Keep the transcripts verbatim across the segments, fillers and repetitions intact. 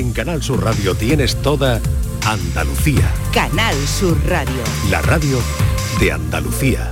En Canal Sur Radio tienes toda Andalucía. Canal Sur Radio. La radio de Andalucía.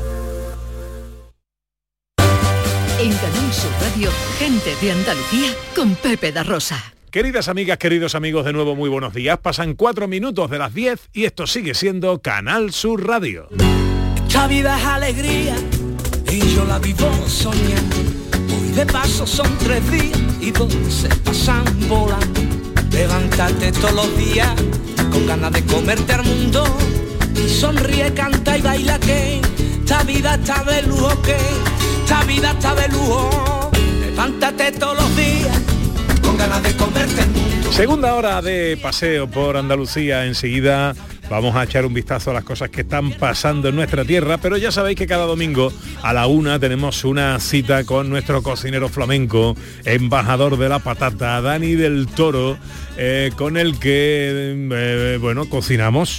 En Canal Sur Radio, gente de Andalucía con Pepe da Rosa. Queridas amigas, queridos amigos, de nuevo muy buenos días. Pasan cuatro minutos de las diez y esto sigue siendo Canal Sur Radio. Esta vida es alegría y yo la vivo soñando. Hoy de paso son tres días y dos se pasan volando. Levantarte todos los días con ganas de comerte al mundo. Y sonríe, canta y baila que esta vida está de lujo, que esta vida está de lujo. Levántate todos los días con ganas de comerte el mundo. Segunda hora de paseo por Andalucía. Enseguida vamos a echar un vistazo a las cosas que están pasando en nuestra tierra, pero ya sabéis que cada domingo a la una tenemos una cita con nuestro cocinero flamenco, embajador de la patata, Dani del Toro, eh, con el que, eh, bueno, cocinamos.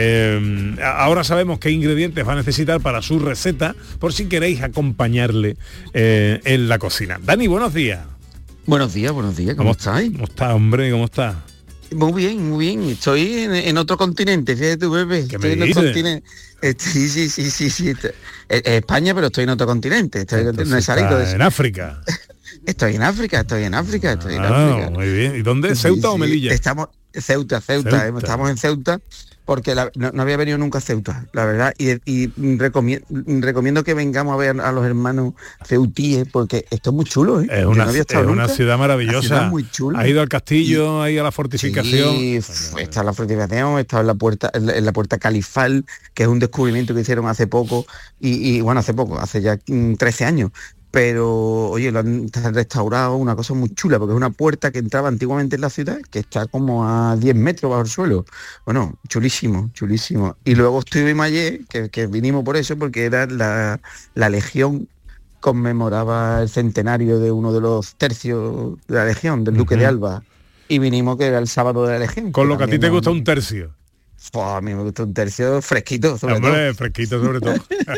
Eh, ahora sabemos qué ingredientes va a necesitar para su receta, por si queréis acompañarle eh, en la cocina. Dani, buenos días. Buenos días, buenos días, ¿cómo, ¿Cómo estáis? ¿Cómo está, hombre? ¿Cómo está? Muy bien, muy bien. Estoy en, en otro continente, fíjate tú, bebé. ¿Qué estoy me en dices? otro continente. Sí, sí, sí, sí, sí. Es España, pero estoy en otro continente. Estoy, no he salido de eso. En África. Estoy en África, estoy en África, estoy en ah, África. Muy bien. ¿Y dónde? ¿Ceuta sí, o Melilla? Sí. Estamos Ceuta, Ceuta, Ceuta. Eh, estamos en Ceuta. Porque la, no, no había venido nunca a Ceuta, la verdad, y, y recomiendo, recomiendo que vengamos a ver a los hermanos ceutíes, porque esto es muy chulo, ¿eh? Es una, no es una ciudad maravillosa. Ciudad muy chula. Ha ido al castillo, ha ido a la fortificación. Sí, está en la fortificación, está en la puerta, en la puerta califal, que es un descubrimiento que hicieron hace poco, y, y bueno, hace poco, hace ya trece años. Pero, oye, lo han restaurado, una cosa muy chula, porque es una puerta que entraba antiguamente en la ciudad, que está como a diez metros bajo el suelo. Bueno, chulísimo, chulísimo. Y luego estuvimos ayer, que, que vinimos por eso, porque era la, la Legión, conmemoraba el centenario de uno de los tercios de la Legión, del Duque uh-huh. de Alba. Y vinimos, que era el sábado de la Legión. Con lo que a ti te gusta un tercio. Oh, a mí me gusta un tercio fresquito, sobre Hombre, todo. fresquito sobre todo.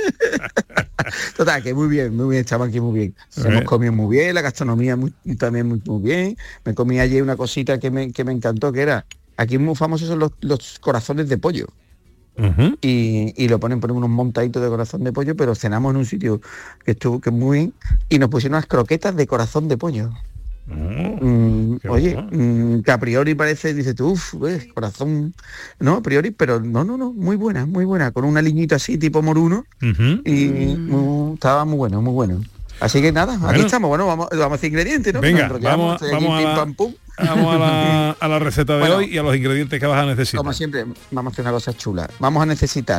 Total, que muy bien, muy bien, estamos aquí muy bien. ¿Eh? Hemos comido muy bien, la gastronomía muy, también muy, muy bien. Me comí ayer una cosita que me, que me encantó, que era, aquí muy famosos son los, los corazones de pollo. Uh-huh. y, y lo ponen, ponen unos montaditos de corazón de pollo, pero cenamos en un sitio que estuvo que muy bien, y nos pusieron unas croquetas de corazón de pollo. Oh, mm, oye, mm, que a priori parece, dice tú, uff, eh, corazón, no, a priori, pero no, no, no, muy buena, muy buena, con un aliñito así, tipo moruno, uh-huh. y muy, estaba muy bueno, muy bueno. Así que nada, bueno. Aquí estamos, bueno, vamos, vamos a hacer ingredientes, ¿no? Venga, vamos, vamos, a la, pam, pum. vamos a, la, a la receta de bueno, hoy y a los ingredientes que vas a necesitar. Como siempre, vamos a hacer una cosa chula. Vamos a necesitar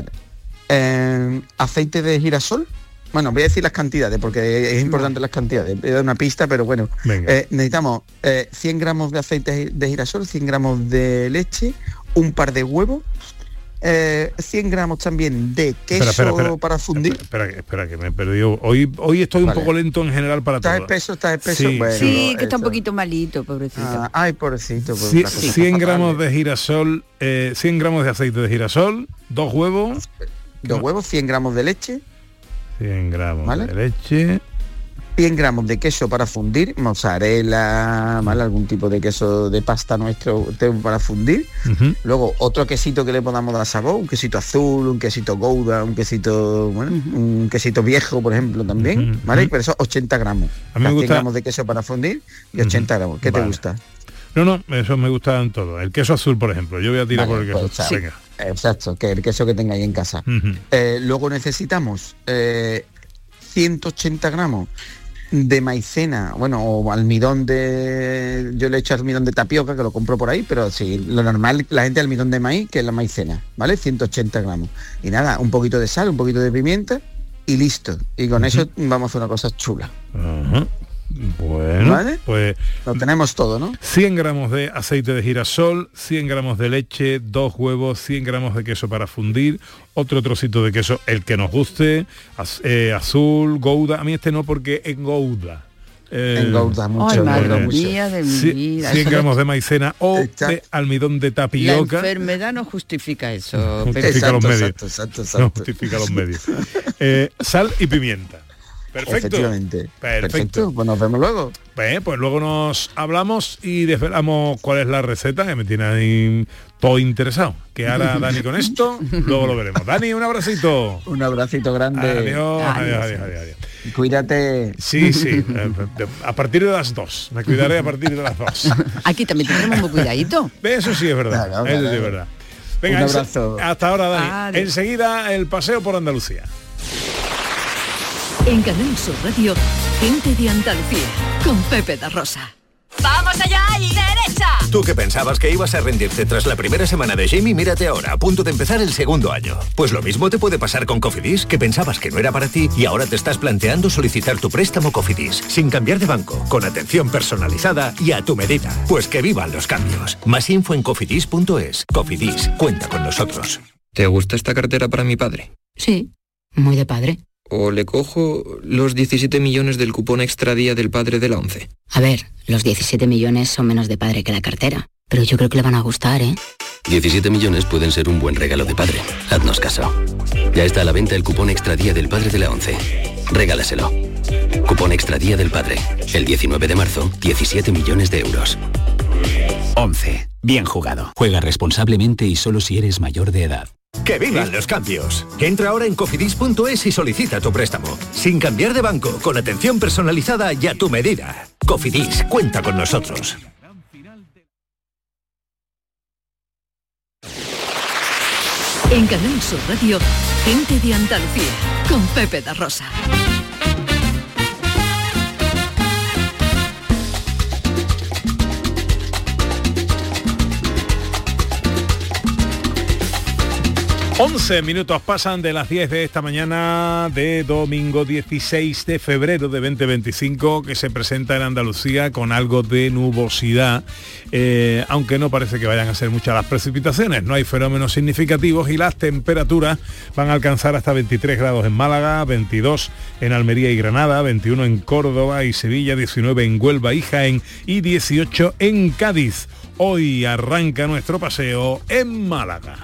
eh, aceite de girasol. Bueno, voy a decir las cantidades, porque es importante las cantidades. Voy a dar una pista, pero bueno. Eh, necesitamos eh, cien gramos de aceite de girasol, cien gramos de leche, un par de huevos, eh, cien gramos también de queso espera, espera, espera, para fundir. Espera, espera, espera, que me he perdido. Hoy, hoy estoy un vale. poco lento en general para todo. ¿Estás espeso? ¿Estás espeso? Sí, bueno, sí que está un poquito malito, pobrecito. Ah, ay, pobrecito. Por cien, cien gramos de girasol, eh, cien gramos de aceite de girasol, dos huevos. Dos huevos, cien gramos de leche. cien gramos ¿vale? de leche, cien gramos de queso para fundir, mozzarella, ¿vale? Algún tipo de queso de pasta nuestro para fundir. Uh-huh. Luego otro quesito que le podamos dar sabor, un quesito azul, un quesito gouda, un quesito, bueno, uh-huh. un quesito viejo, por ejemplo, también, uh-huh. ¿vale? Pero eso ochenta gramos. A mí me gusta... cien gramos de queso para fundir y ochenta uh-huh. gramos. ¿Qué vale. te gusta? No, no, eso me gusta en todo. El queso azul, por ejemplo. Yo voy a tirar vale, por el queso. Pues, venga. Exacto, que el queso que tengáis en casa. Uh-huh. Eh, luego necesitamos eh, ciento ochenta gramos de maicena, bueno, o almidón de... Yo le he hecho almidón de tapioca, que lo compro por ahí, pero sí, lo normal, la gente almidón de maíz, que es la maicena, ¿vale? ciento ochenta gramos. Y nada, un poquito de sal, un poquito de pimienta y listo. Y con uh-huh. eso vamos a hacer una cosa chula. Uh-huh. Bueno, ¿vale? Pues lo tenemos todo, ¿no? cien gramos de aceite de girasol, cien gramos de leche, dos huevos, cien gramos de queso para fundir, otro trocito de queso, el que nos guste, az, eh, azul, gouda. A mí este no, porque es gouda. Eh, engorda mucho, ay, engorda mucho. De mi vida. cien gramos de maicena o Está... de almidón de tapioca. La enfermedad no justifica eso. No justifica exacto, los medios. Exacto, exacto, exacto. No justifica los medios. Eh, sal y pimienta. Perfecto. Efectivamente. Perfecto. Perfecto. Pues nos vemos luego. Pues, pues luego nos hablamos y desvelamos cuál es la receta, que me tiene ahí todo interesado. ¿Qué hará Dani con esto? Luego lo veremos. Dani, un abracito. Un abracito grande. Adiós, adiós, adiós, adiós, adiós. Cuídate. Sí, sí. A partir de las dos. Me cuidaré a partir de las dos. Aquí también tenemos muy cuidadito. Eso sí es verdad. Claro, Eso claro. sí es verdad. Venga, un abrazo. Hasta ahora, Dani. Adiós. Enseguida el paseo por Andalucía. En Canal Sur Radio, gente de Andalucía, con Pepe da Rosa. ¡Vamos allá y derecha! Tú que pensabas que ibas a rendirte tras la primera semana de Jamie, mírate ahora, a punto de empezar el segundo año. Pues lo mismo te puede pasar con Cofidis, que pensabas que no era para ti y ahora te estás planteando solicitar tu préstamo Cofidis, sin cambiar de banco, con atención personalizada y a tu medida. Pues que vivan los cambios. Más info en cofidis punto es. Cofidis, cuenta con nosotros. ¿Te gusta esta cartera para mi padre? Sí, muy de padre. ¿O le cojo los diecisiete millones del cupón extra día del padre de la once? A ver, los diecisiete millones son menos de padre que la cartera, pero yo creo que le van a gustar, ¿eh? diecisiete millones pueden ser un buen regalo de padre. Haznos caso. Ya está a la venta el cupón extra día del padre de la once. Regálaselo. Cupón extra día del padre. El diecinueve de marzo, diecisiete millones de euros. once. Bien jugado. Juega responsablemente y solo si eres mayor de edad. ¡Que vivan los cambios! Entra ahora en cofidis punto es y solicita tu préstamo. Sin cambiar de banco, con atención personalizada y a tu medida. Cofidis, cuenta con nosotros. En Canal Sur Radio, gente de Andalucía, con Pepe da Rosa. once minutos pasan de las diez de esta mañana de domingo dieciséis de febrero de veinte veinticinco, que se presenta en Andalucía con algo de nubosidad, eh, aunque no parece que vayan a ser muchas las precipitaciones. No hay fenómenos significativos y las temperaturas van a alcanzar hasta veintitrés grados en Málaga, veintidós en Almería y Granada, veintiuno en Córdoba y Sevilla, diecinueve en Huelva y Jaén y dieciocho en Cádiz. Hoy arranca nuestro paseo en Málaga.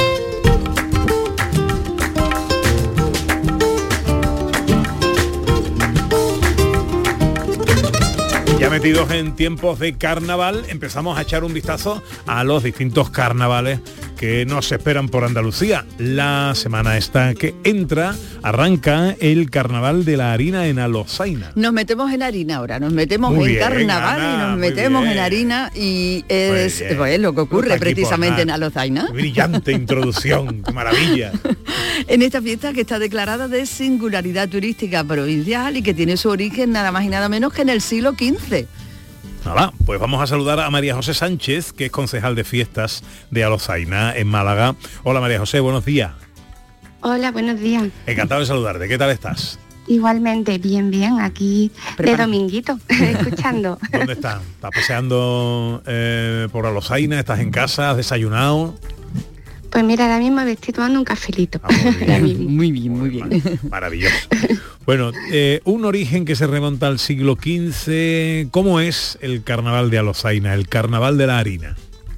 Ya metidos en tiempos de carnaval, empezamos a echar un vistazo a los distintos carnavales que nos esperan por Andalucía. La semana esta que entra, arranca el carnaval de la harina en Alosaina. Nos metemos en harina ahora, nos metemos Muy en bien, carnaval Ana, y nos muy metemos bien. en harina y es bien. pues, lo que ocurre Aquí, precisamente pues, en nada. Alosaina. Brillante introducción, qué maravilla. En esta fiesta que está declarada de singularidad turística provincial y que tiene su origen nada más y nada menos que en el siglo quince. Nada, pues vamos a saludar a María José Sánchez, que es concejal de fiestas de Alosaina en Málaga. Hola María José, buenos días. Hola, buenos días. Encantado de saludarte, ¿qué tal estás? Igualmente, bien, bien, aquí Prepara. de dominguito, escuchando. ¿Dónde estás? ¿Estás paseando eh, por Alosaina? ¿Estás en casa? ¿Has desayunado? Pues mira, ahora mismo me estoy tomando un cafelito. Ah, muy bien. Muy bien, muy bien. Maravilloso. Bueno, eh, un origen que se remonta al siglo quince. ¿Cómo es el carnaval de Alosaina, el carnaval de la harina?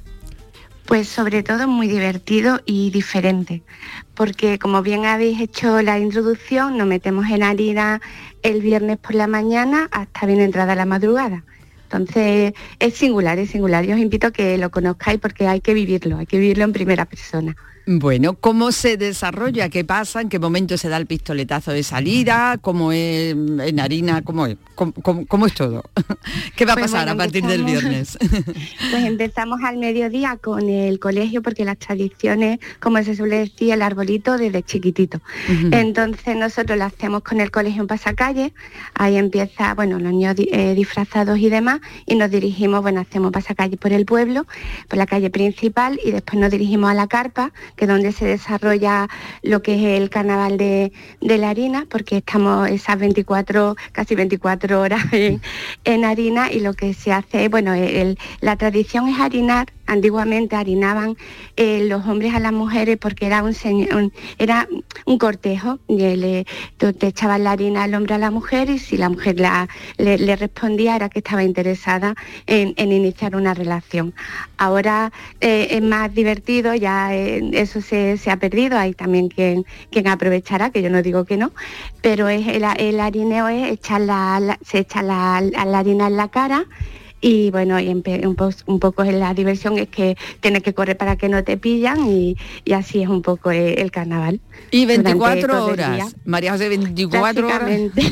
Pues sobre todo muy divertido y diferente, porque como bien habéis hecho la introducción, nos metemos en harina el viernes por la mañana hasta bien entrada la madrugada. Entonces es singular, es singular. Yo os invito a que lo conozcáis porque hay que vivirlo, hay que vivirlo en primera persona. Bueno, ¿cómo se desarrolla? ¿Qué pasa? ¿En qué momento se da el pistoletazo de salida? ¿Cómo es en harina? ¿Cómo es? ¿Cómo, cómo, cómo es todo? ¿Qué va a Pues pasar bueno, a partir del empezamos- viernes? Pues empezamos al mediodía con el colegio porque las tradiciones, como se suele decir, el arbolito desde chiquitito. Ujú. Entonces nosotros lo hacemos con el colegio en pasacalle, ahí empieza, bueno, los niños di- eh, disfrazados y demás, y nos dirigimos, bueno, hacemos pasacalle por el pueblo, por la calle principal, y después nos dirigimos a la carpa, que es donde se desarrolla lo que es el carnaval de, de la harina, porque estamos esas veinticuatro, casi veinticuatro horas en, en harina, y lo que se hace, bueno, el- la tradición es harinar. Antiguamente harinaban eh, los hombres a las mujeres porque era un, señ- un- era un cortejo, y le, tú te echaban la harina al hombre a la mujer y si la mujer la, le, le respondía era que estaba interesada interesada en, en iniciar una relación. Ahora eh, es más divertido, ya eh, eso se, se ha perdido, hay también quien, quien aprovechará, que yo no digo que no, pero es el, el harineo es echar la, la, se echa la, la harina en la cara. Y bueno, y un, po un poco la diversión es que tienes que correr para que no te pillan y, y así es un poco el, el carnaval. Y veinticuatro horas, María José, veinticuatro horas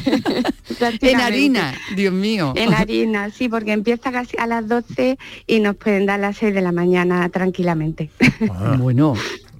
en harina, Dios mío. En harina, sí, porque empieza casi a las doce y nos pueden dar las seis de la mañana tranquilamente. Ah, bueno.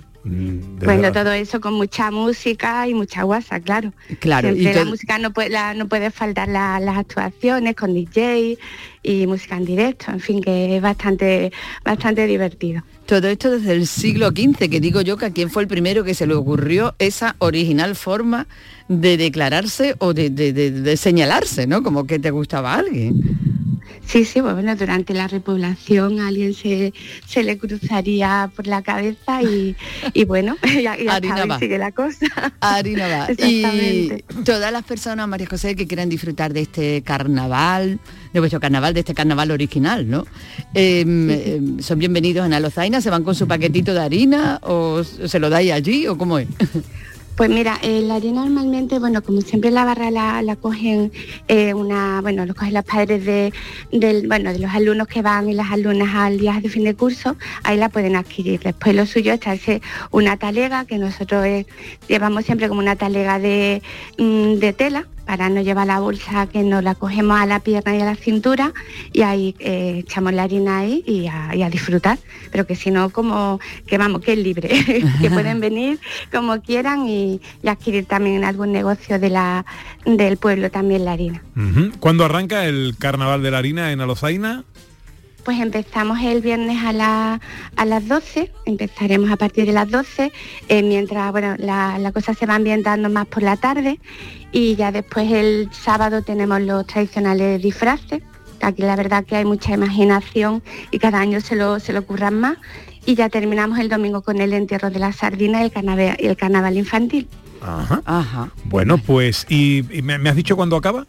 Bueno, la... todo eso con mucha música y mucha guasa, claro. Claro. Siempre y la to... música no puede, la, no puede faltar la, las actuaciones con D J y música en directo, en fin, que es bastante, bastante divertido. Todo esto desde el siglo quince, que digo yo que a quién fue el primero que se le ocurrió esa original forma de declararse o de, de, de, de señalarse, ¿no? Como que te gustaba a alguien. Sí, sí, pues bueno, durante la repoblación a alguien se, se le cruzaría por la cabeza y, y bueno, ya, ya está, sigue la cosa. Harina va. Y todas las personas, María José, que quieran disfrutar de este carnaval, de vuestro carnaval, de este carnaval original, ¿no? Eh, sí, sí. ¿Son bienvenidos en Alozaina? ¿Se van con su paquetito de harina o se lo dais allí o cómo es? Pues mira, eh, la harina normalmente, bueno, como siempre la barra la, la cogen eh, una, bueno, lo cogen los padres de, del, bueno, de los alumnos que van y las alumnas al viaje de fin de curso, ahí la pueden adquirir. Después lo suyo es traerse una talega, que nosotros eh, llevamos siempre como una talega de, mm, de tela, para no llevar la bolsa, que nos la cogemos a la pierna y a la cintura y ahí eh, echamos la harina ahí y a, y a disfrutar, pero que si no, como que vamos, que es libre, que pueden venir como quieran y, y adquirir también en algún negocio de la, del pueblo también la harina. Uh-huh. ¿Cuándo arranca el carnaval de la harina en Alozaina? Pues empezamos el viernes a, la, a las doce, empezaremos a partir de las doce, eh, mientras bueno, la, la cosa se va ambientando más por la tarde y ya después el sábado tenemos los tradicionales disfraces, que aquí la verdad que hay mucha imaginación y cada año se lo, se lo curran más, y ya terminamos el domingo con el entierro de la sardina y el carnaval, y el carnaval infantil. Ajá. Ajá. Bueno, pues, ¿y, y me, me has dicho cuándo acaba?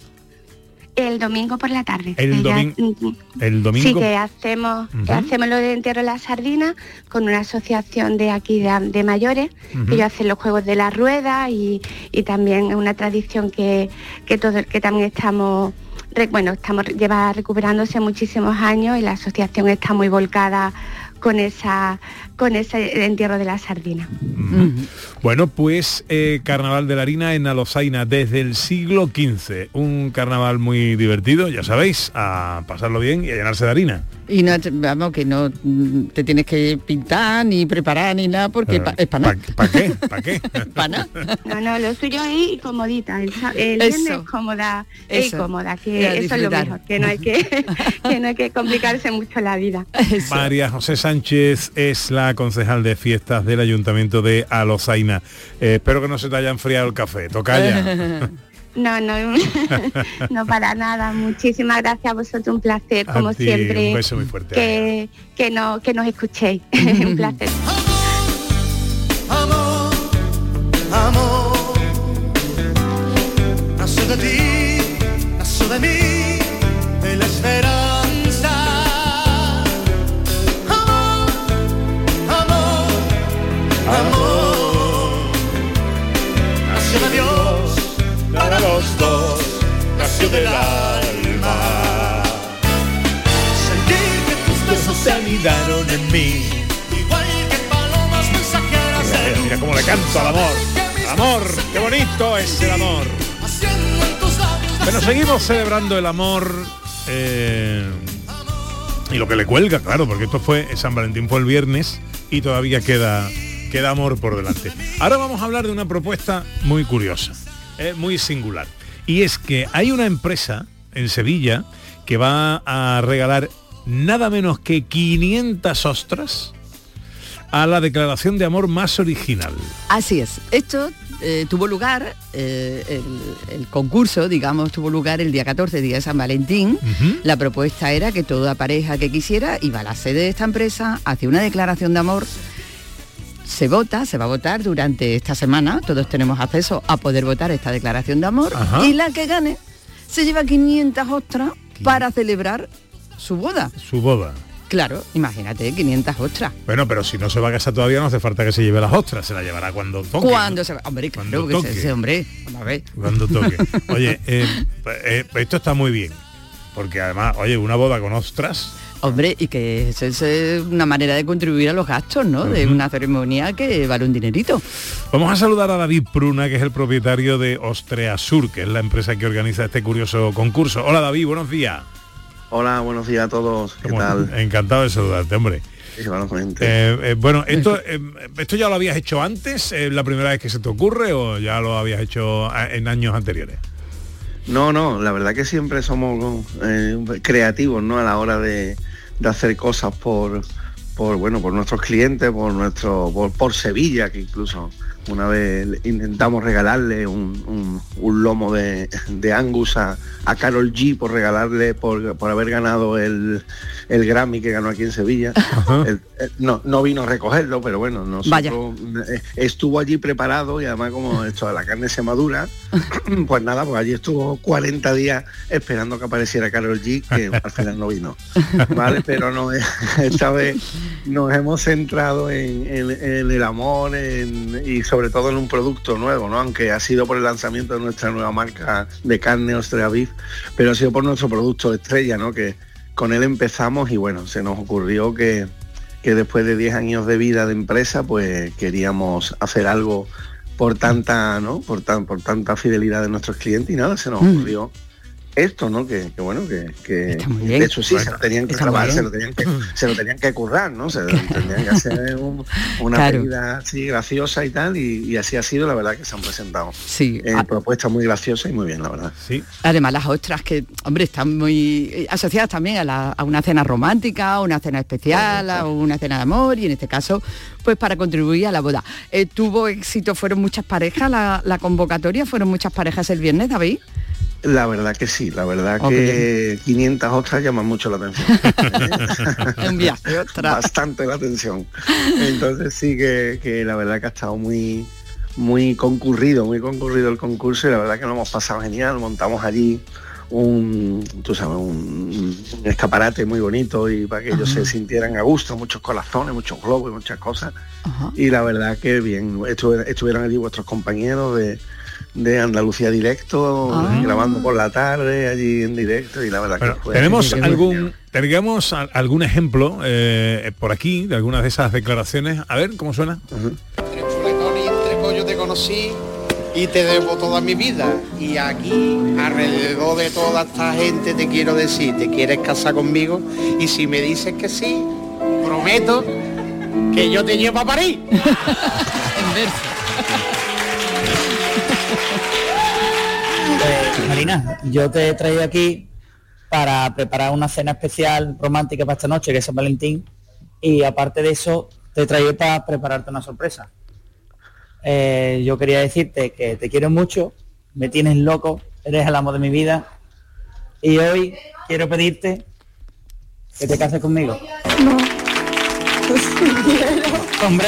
El domingo por la tarde. El, domi ya, el domingo. Sí, que hacemos, uh-huh. que hacemos lo de entierro de la sardina con una asociación de aquí de, de mayores, uh-huh. que ellos hacen los juegos de la rueda y, y también es una tradición que, que, todo, que también estamos, bueno, estamos lleva recuperándose muchísimos años y la asociación está muy volcada con esa con ese entierro de la sardina. Mm. Bueno, pues eh, Carnaval de la Harina en Alozaina desde el siglo quince. Un carnaval muy divertido, ya sabéis, a pasarlo bien y a llenarse de harina. Y no, vamos, que no te tienes que pintar, ni preparar, ni nada, porque uh, es para nada. ¿Para qué? ¿Para qué? Para nada. No, no, lo suyo es comodita. El, el viernes es cómoda, es cómoda, que eso es lo mejor, que no hay que, que no hay que complicarse mucho la vida. Eso. María José Sánchez es la concejal de fiestas del Ayuntamiento de Alozaina. Eh, espero que no se te haya enfriado el café, tocaya. No, no, no para nada. Muchísimas gracias a vosotros, un placer, como a ti, siempre. Un beso muy fuerte. Que, que, no, que nos escuchéis. Un placer. Amor, amor, nació de ti, nació de mí, de la esperanza. Amor, amor, amor, nació de Dios. Para los dos nació del alma. Sentir que tus besos se anidaron en mí, igual que palomas mensajeras. Mira, mira, mira cómo le canto al amor. El amor, qué bonito es el amor. Bueno, seguimos celebrando el amor eh, y lo que le cuelga, claro, porque esto fue, San Valentín fue el viernes y todavía queda, queda amor por delante. Ahora vamos a hablar de una propuesta muy curiosa. Es muy singular, y es que hay una empresa en Sevilla que va a regalar nada menos que quinientas ostras a la declaración de amor más original. Así es, esto eh, tuvo lugar, eh, el, el concurso, digamos, tuvo lugar el día catorce, día de San Valentín. Uh-huh. La propuesta era que toda pareja que quisiera iba a la sede de esta empresa, hacía una declaración de amor. Se vota, se va a votar durante esta semana, todos tenemos acceso a poder votar esta declaración de amor. Ajá. Y la que gane se lleva quinientas ostras para celebrar su boda. Su boda. Claro, imagínate, quinientas ostras. Bueno, pero si no se va a casar todavía no hace falta que se lleve las ostras, se la llevará cuando toque. Cuando se va, hombre, claro, que se, ese hombre, vamos a ver. Cuando toque. Oye, eh, eh, esto está muy bien, porque además, oye, una boda con ostras. Hombre, y que eso es una manera de contribuir a los gastos, ¿no? Uh-huh. De una ceremonia que vale un dinerito. Vamos a saludar a David Pruna, que es el propietario de Ostreasur, que es la empresa que organiza este curioso concurso. Hola David, buenos días. Hola, buenos días a todos. ¿Qué tal? Encantado de saludarte, hombre. Igualmente. Eh, eh, bueno, esto, eh, ¿esto ya lo habías hecho antes? ¿Es la primera vez que se te ocurre o ya lo habías hecho en años anteriores? No, no, la verdad que siempre somos eh, creativos, ¿no? A la hora de, de hacer cosas por, por, bueno, por nuestros clientes, por nuestro, por, por Sevilla, que incluso una vez intentamos regalarle un, un, un lomo de, de Angus a, a Karol G por regalarle, por, por haber ganado el, el Grammy que ganó aquí en Sevilla. el, el, no, no vino a recogerlo, pero bueno, nosotros estuvo allí preparado y además como esto de la carne se madura, pues nada, pues allí estuvo cuarenta días esperando que apareciera Karol G, que al final no vino. Vale, pero no, esta vez nos hemos centrado en, en, en el amor en, y sobre todo en un producto nuevo, ¿no? Aunque ha sido por el lanzamiento de nuestra nueva marca de carne Ostrea Beef, pero ha sido por nuestro producto estrella, ¿no? Que con él empezamos y bueno, se nos ocurrió que, que después de diez años de vida de empresa, pues queríamos hacer algo por tanta, ¿no? Por tan, por tanta fidelidad de nuestros clientes y nada, se nos mm. ocurrió esto, ¿no? Que, que bueno, que, que de hecho sí, bueno, se lo tenían que grabar, se lo tenían que, se lo tenían que currar, ¿no? Se tenían que hacer un, una claro. medida así graciosa y tal, y, y así ha sido, la verdad que se han presentado. Sí. Eh, propuestas muy graciosas y muy bien, la verdad. Sí. Además las ostras que, hombre, están muy asociadas también a, la, a una cena romántica, a una cena especial, a una cena de amor, y en este caso, pues para contribuir a la boda. Eh, ¿Tuvo éxito? ¿Fueron muchas parejas la, la convocatoria? ¿Fueron muchas parejas el viernes, David? La verdad que sí, la verdad okay. que quinientas ostras llaman mucho la atención. Un viaje, ostras. Bastante la atención. Entonces sí que, que la verdad que ha estado muy, muy concurrido, muy concurrido el concurso y la verdad que lo hemos pasado genial. Montamos allí un, tú sabes, un, un escaparate muy bonito y para que ellos uh-huh. se sintieran a gusto, muchos corazones, muchos globos y muchas cosas. Uh-huh. Y la verdad que bien, estuvieron, estuvieron allí vuestros compañeros de de Andalucía Directo, ah. grabando por la tarde allí en directo y la verdad bueno, que fue... ¿Tenemos algún, tenemos algún ejemplo eh, por aquí de algunas de esas declaraciones? A ver, ¿cómo suena? Uh-huh. Entre chuletón y entre pollo te conocí y te debo toda mi vida. Y aquí, alrededor de toda esta gente, te quiero decir, ¿te quieres casar conmigo? Y si me dices que sí, prometo que yo te llevo a París. En verso. Pues, Marina, yo te he traído aquí para preparar una cena especial romántica para esta noche, que es San Valentín, y aparte de eso, te he traído para prepararte una sorpresa. Eh, yo quería decirte que te quiero mucho, me tienes loco, eres el amo de mi vida, y hoy quiero pedirte que te cases conmigo. No, pues sí quiero. ¡Hombre!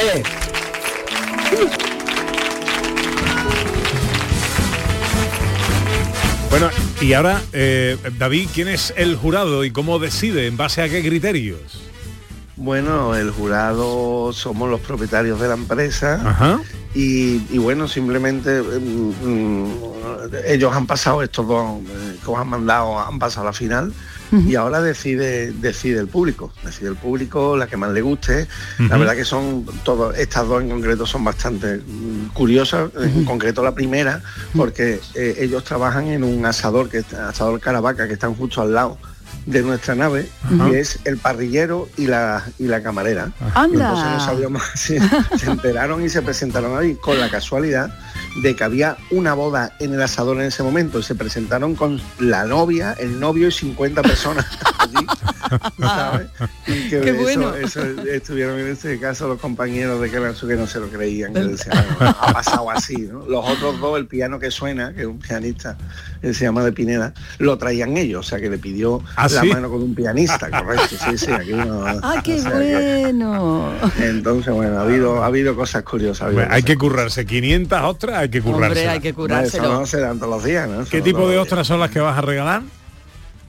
Bueno, y ahora, eh, David, ¿quién es el jurado y cómo decide? ¿En base a qué criterios? Bueno, el jurado somos los propietarios de la empresa. Ajá. Y, y bueno, simplemente mmm, ellos han pasado, estos dos eh, que os han mandado, han pasado a la final. Uh-huh. Y ahora decide decide el público, decide el público la que más le guste. Uh-huh. La verdad que son todos, estas dos en concreto son bastante mm, curiosas, uh-huh. en concreto la primera, porque eh, ellos trabajan en un asador, que asador Caravaca, que están justo al lado de nuestra nave, uh-huh. y es el parrillero y la y la camarera. ¡Anda! Y entonces no sabíamos, se, se enteraron y se presentaron ahí con la casualidad de que había una boda en el asador en ese momento y se presentaron con la novia, el novio y cincuenta personas allí, ¿sabes? Y que ¡qué eso, bueno! Eso, estuvieron en este caso los compañeros de Canal Sur que no se lo creían, que decían, bueno, ha pasado así, ¿no? Los otros dos, el piano que suena, que es un pianista, que se llama de Pineda, lo traían ellos, o sea que le pidió ¿ah, la sí? mano con un pianista, correcto, sí, sí, aquí no, ¡ah, qué o sea, bueno! Que, entonces, bueno, ha habido, ha habido cosas curiosas. Habido Bueno, cosas hay que currarse quinientas ostras, hay que currarse. Hombre, hay que currárselo. Eso no se dan todos los días, ¿no? ¿Qué tipo de ostras son las que vas a regalar?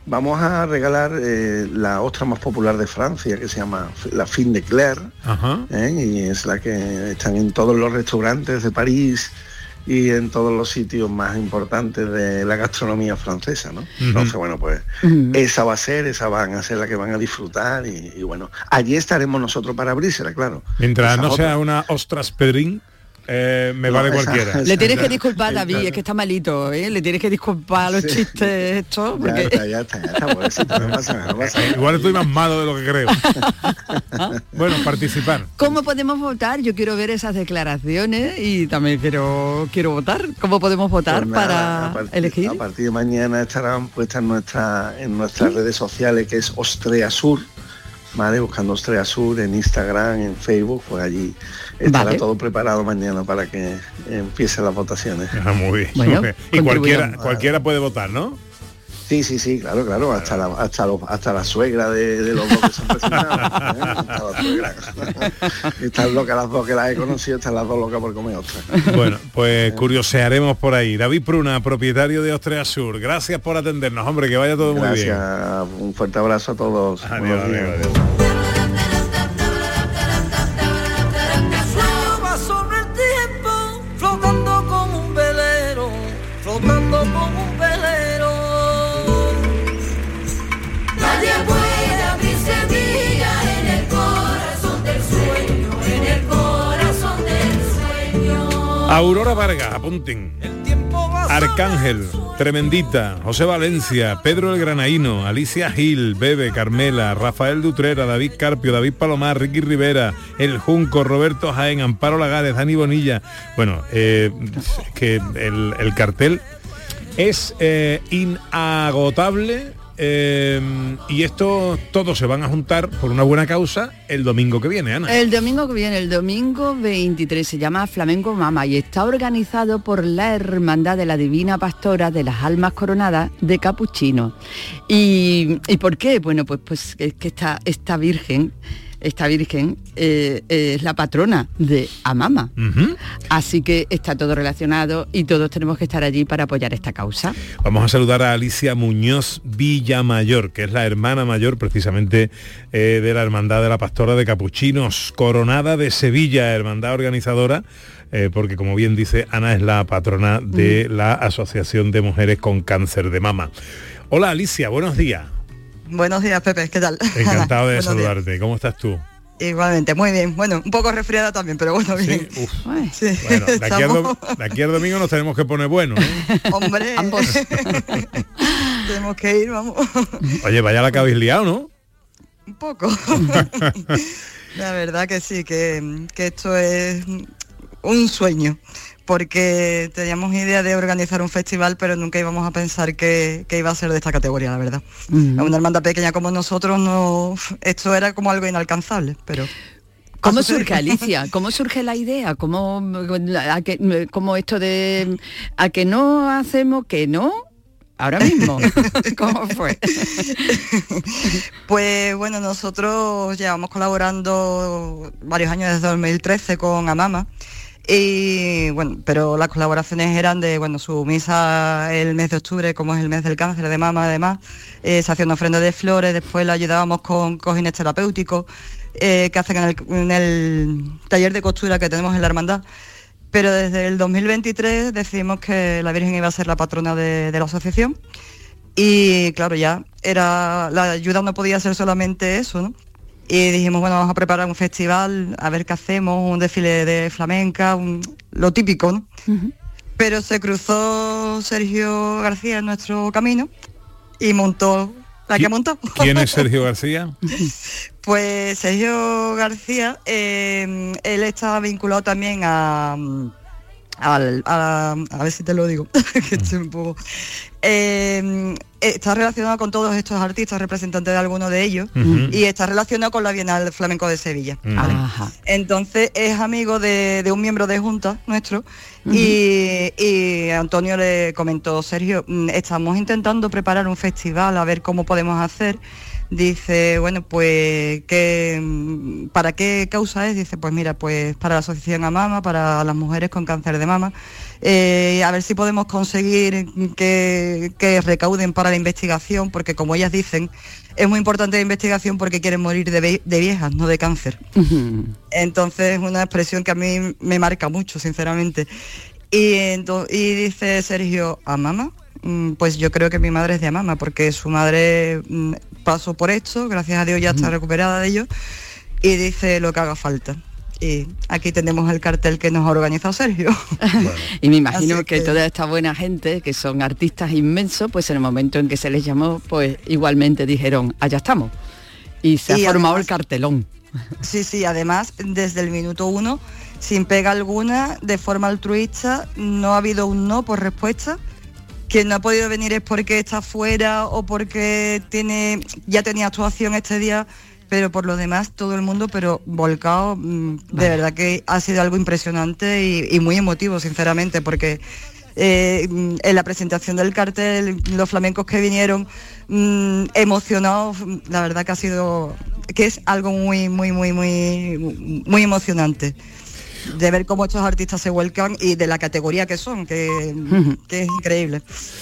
vamos a regalar eh, la ostra más popular de Francia, que se llama la Fin de Claire, ¿eh? Y es la que están en todos los restaurantes de París y en todos los sitios más importantes de la gastronomía francesa, ¿no? Uh-huh. Entonces, bueno, pues uh-huh. esa va a ser, esa van a ser la que van a disfrutar y, y bueno, allí estaremos nosotros para abrírsela, claro. Mientras esa no otra. sea una ostras pedrín, eh, me no, vale esa, cualquiera. Esa, Le tienes que disculpar, David, es que está malito, ¿eh? Le tienes que disculpar los sí. chistes estos. Porque... Ya está, ya está, ya está, pobrecito, no pasa nada, no pasa nada. Igual estoy más malo de lo que creo. Bueno, participar. ¿Cómo podemos votar? Yo quiero ver esas declaraciones y también quiero quiero votar. ¿Cómo podemos votar pues nada, para a partir, elegir? A partir de mañana estarán puestas en, nuestra, en nuestras ¿Sí? redes sociales, que es Ostreasur, ¿vale? Buscando Ostreasur en Instagram, en Facebook, pues allí estará vale. todo preparado mañana para que empiecen las votaciones. Ah, muy bien. Bueno, muy bien. Y cualquiera, cualquiera puede votar, ¿no? Sí, sí, sí, claro, claro, hasta la, hasta los, hasta la suegra de, de los dos que se han presentado. ¿eh? Hasta la suegra. Están locas las dos que las he conocido, están las dos locas por comer ostras. Bueno, pues curiosearemos por ahí. David Pruna, propietario de Ostreasur, gracias por atendernos, hombre, que vaya todo gracias, muy bien. Gracias, un fuerte abrazo a todos. Adiós, adiós, adiós. Aurora Vargas, apunten. Arcángel, Tremendita, José Valencia, Pedro el Granaíno, Alicia Gil, Bebe, Carmela, Rafael Dutrera, David Carpio, David Palomar, Ricky Rivera, El Junco, Roberto Jaén, Amparo Lagares, Dani Bonilla. Bueno, eh, que el, el cartel es eh, inagotable. Eh, y esto todos se van a juntar por una buena causa el domingo que viene, Ana. El domingo que viene, el domingo veintitrés, se llama Flamenco Mama y está organizado por la Hermandad de la Divina Pastora de las Almas Coronadas de Capuchinos. ¿Y, ¿y por qué? Bueno, pues, pues es que esta, esta Virgen... Esta Virgen eh, eh, es la patrona de Amama. Uh-huh. Así que está todo relacionado y todos tenemos que estar allí para apoyar esta causa. Vamos a saludar a Alicia Muñoz Villamayor, que es la hermana mayor precisamente eh, de la Hermandad de la Pastora de Capuchinos, Coronada de Sevilla, hermandad organizadora, eh, porque como bien dice Ana, es la patrona de uh-huh. la Asociación de Mujeres con Cáncer de Mama. Hola Alicia, buenos días. Buenos días, Pepe, ¿qué tal? Encantado de saludarte. Días. ¿Cómo estás tú? Igualmente, muy bien. Bueno, un poco resfriada también, pero bueno, bien. Sí, uf. Sí. Bueno, de aquí, do- de aquí al domingo nos tenemos que poner buenos, ¿eh? Hombre, ambos. Tenemos que ir, vamos. Oye, vaya la que habéis liado, ¿no? Un poco. La verdad que sí, que, que esto es un sueño. Porque teníamos idea de organizar un festival, pero nunca íbamos a pensar que, que iba a ser de esta categoría, la verdad. Uh-huh. Una hermandad pequeña como nosotros, no, esto era como algo inalcanzable, pero... ¿Cómo surge, Alicia? ¿Cómo surge la idea? ¿Cómo, a que, cómo esto de... a que no hacemos que no? Ahora mismo. ¿Cómo fue? Pues bueno, nosotros llevamos colaborando varios años, desde dos mil trece con Amama. Y bueno, pero las colaboraciones eran de, bueno, su misa el mes de octubre, como es el mes del cáncer de mama, además, eh, se hacía una ofrenda de flores, después la ayudábamos con cojines terapéuticos, eh, que hacen en el, en el taller de costura que tenemos en la hermandad. Pero desde el dos mil veintitrés decidimos que la Virgen iba a ser la patrona de, de la asociación. Y claro, ya era, la ayuda no podía ser solamente eso, ¿no? Y dijimos, bueno, vamos a preparar un festival, a ver qué hacemos, un desfile de flamenca, un, lo típico, ¿no? Uh-huh. Pero se cruzó Sergio García en nuestro camino y montó la que montó. ¿Quién es Sergio García? Pues Sergio García, eh, él está vinculado también a... Al, a, a ver si te lo digo, que estoy un poco... Eh, está relacionado con todos estos artistas, representantes de alguno de ellos, uh-huh. y está relacionado con la Bienal Flamenco de Sevilla. Uh-huh. ¿Vale? Entonces es amigo de, de un miembro de Junta nuestro, uh-huh. y, y Antonio le comentó, Sergio, estamos intentando preparar un festival, a ver cómo podemos hacer. dice, bueno, pues, ¿qué, ¿para qué causa es? Dice, pues mira, pues para la Asociación AMAMA, para las mujeres con cáncer de mama, eh, a ver si podemos conseguir que, que recauden para la investigación, porque como ellas dicen, es muy importante la investigación porque quieren morir de, de viejas, no de cáncer. Uh-huh. Entonces es una expresión que a mí me marca mucho, sinceramente. Y, ento, y dice Sergio, ¿AMAMA? Pues yo creo que mi madre es de AMAMA, porque su madre pasó por esto, gracias a Dios ya está recuperada de ello, y dice lo que haga falta. Y aquí tenemos el cartel que nos ha organizado Sergio. Bueno. Y me imagino que... que toda esta buena gente, que son artistas inmensos, pues en el momento en que se les llamó, pues igualmente dijeron, allá estamos. Y se y ha formado además, el cartelón. Sí, sí, además, desde el minuto uno, sin pega alguna, de forma altruista, no ha habido un no por respuesta. Quien no ha podido venir es porque está fuera o porque tiene ya tenía actuación este día, pero por lo demás todo el mundo, pero volcado, de vale. verdad que ha sido algo impresionante y, y muy emotivo, sinceramente, porque eh, en la presentación del cartel, los flamencos que vinieron mmm, emocionados, la verdad que ha sido, que es algo muy, muy, muy, muy, muy emocionante. De ver cómo estos artistas se vuelcan y de la categoría que son, que, uh-huh. que es increíble.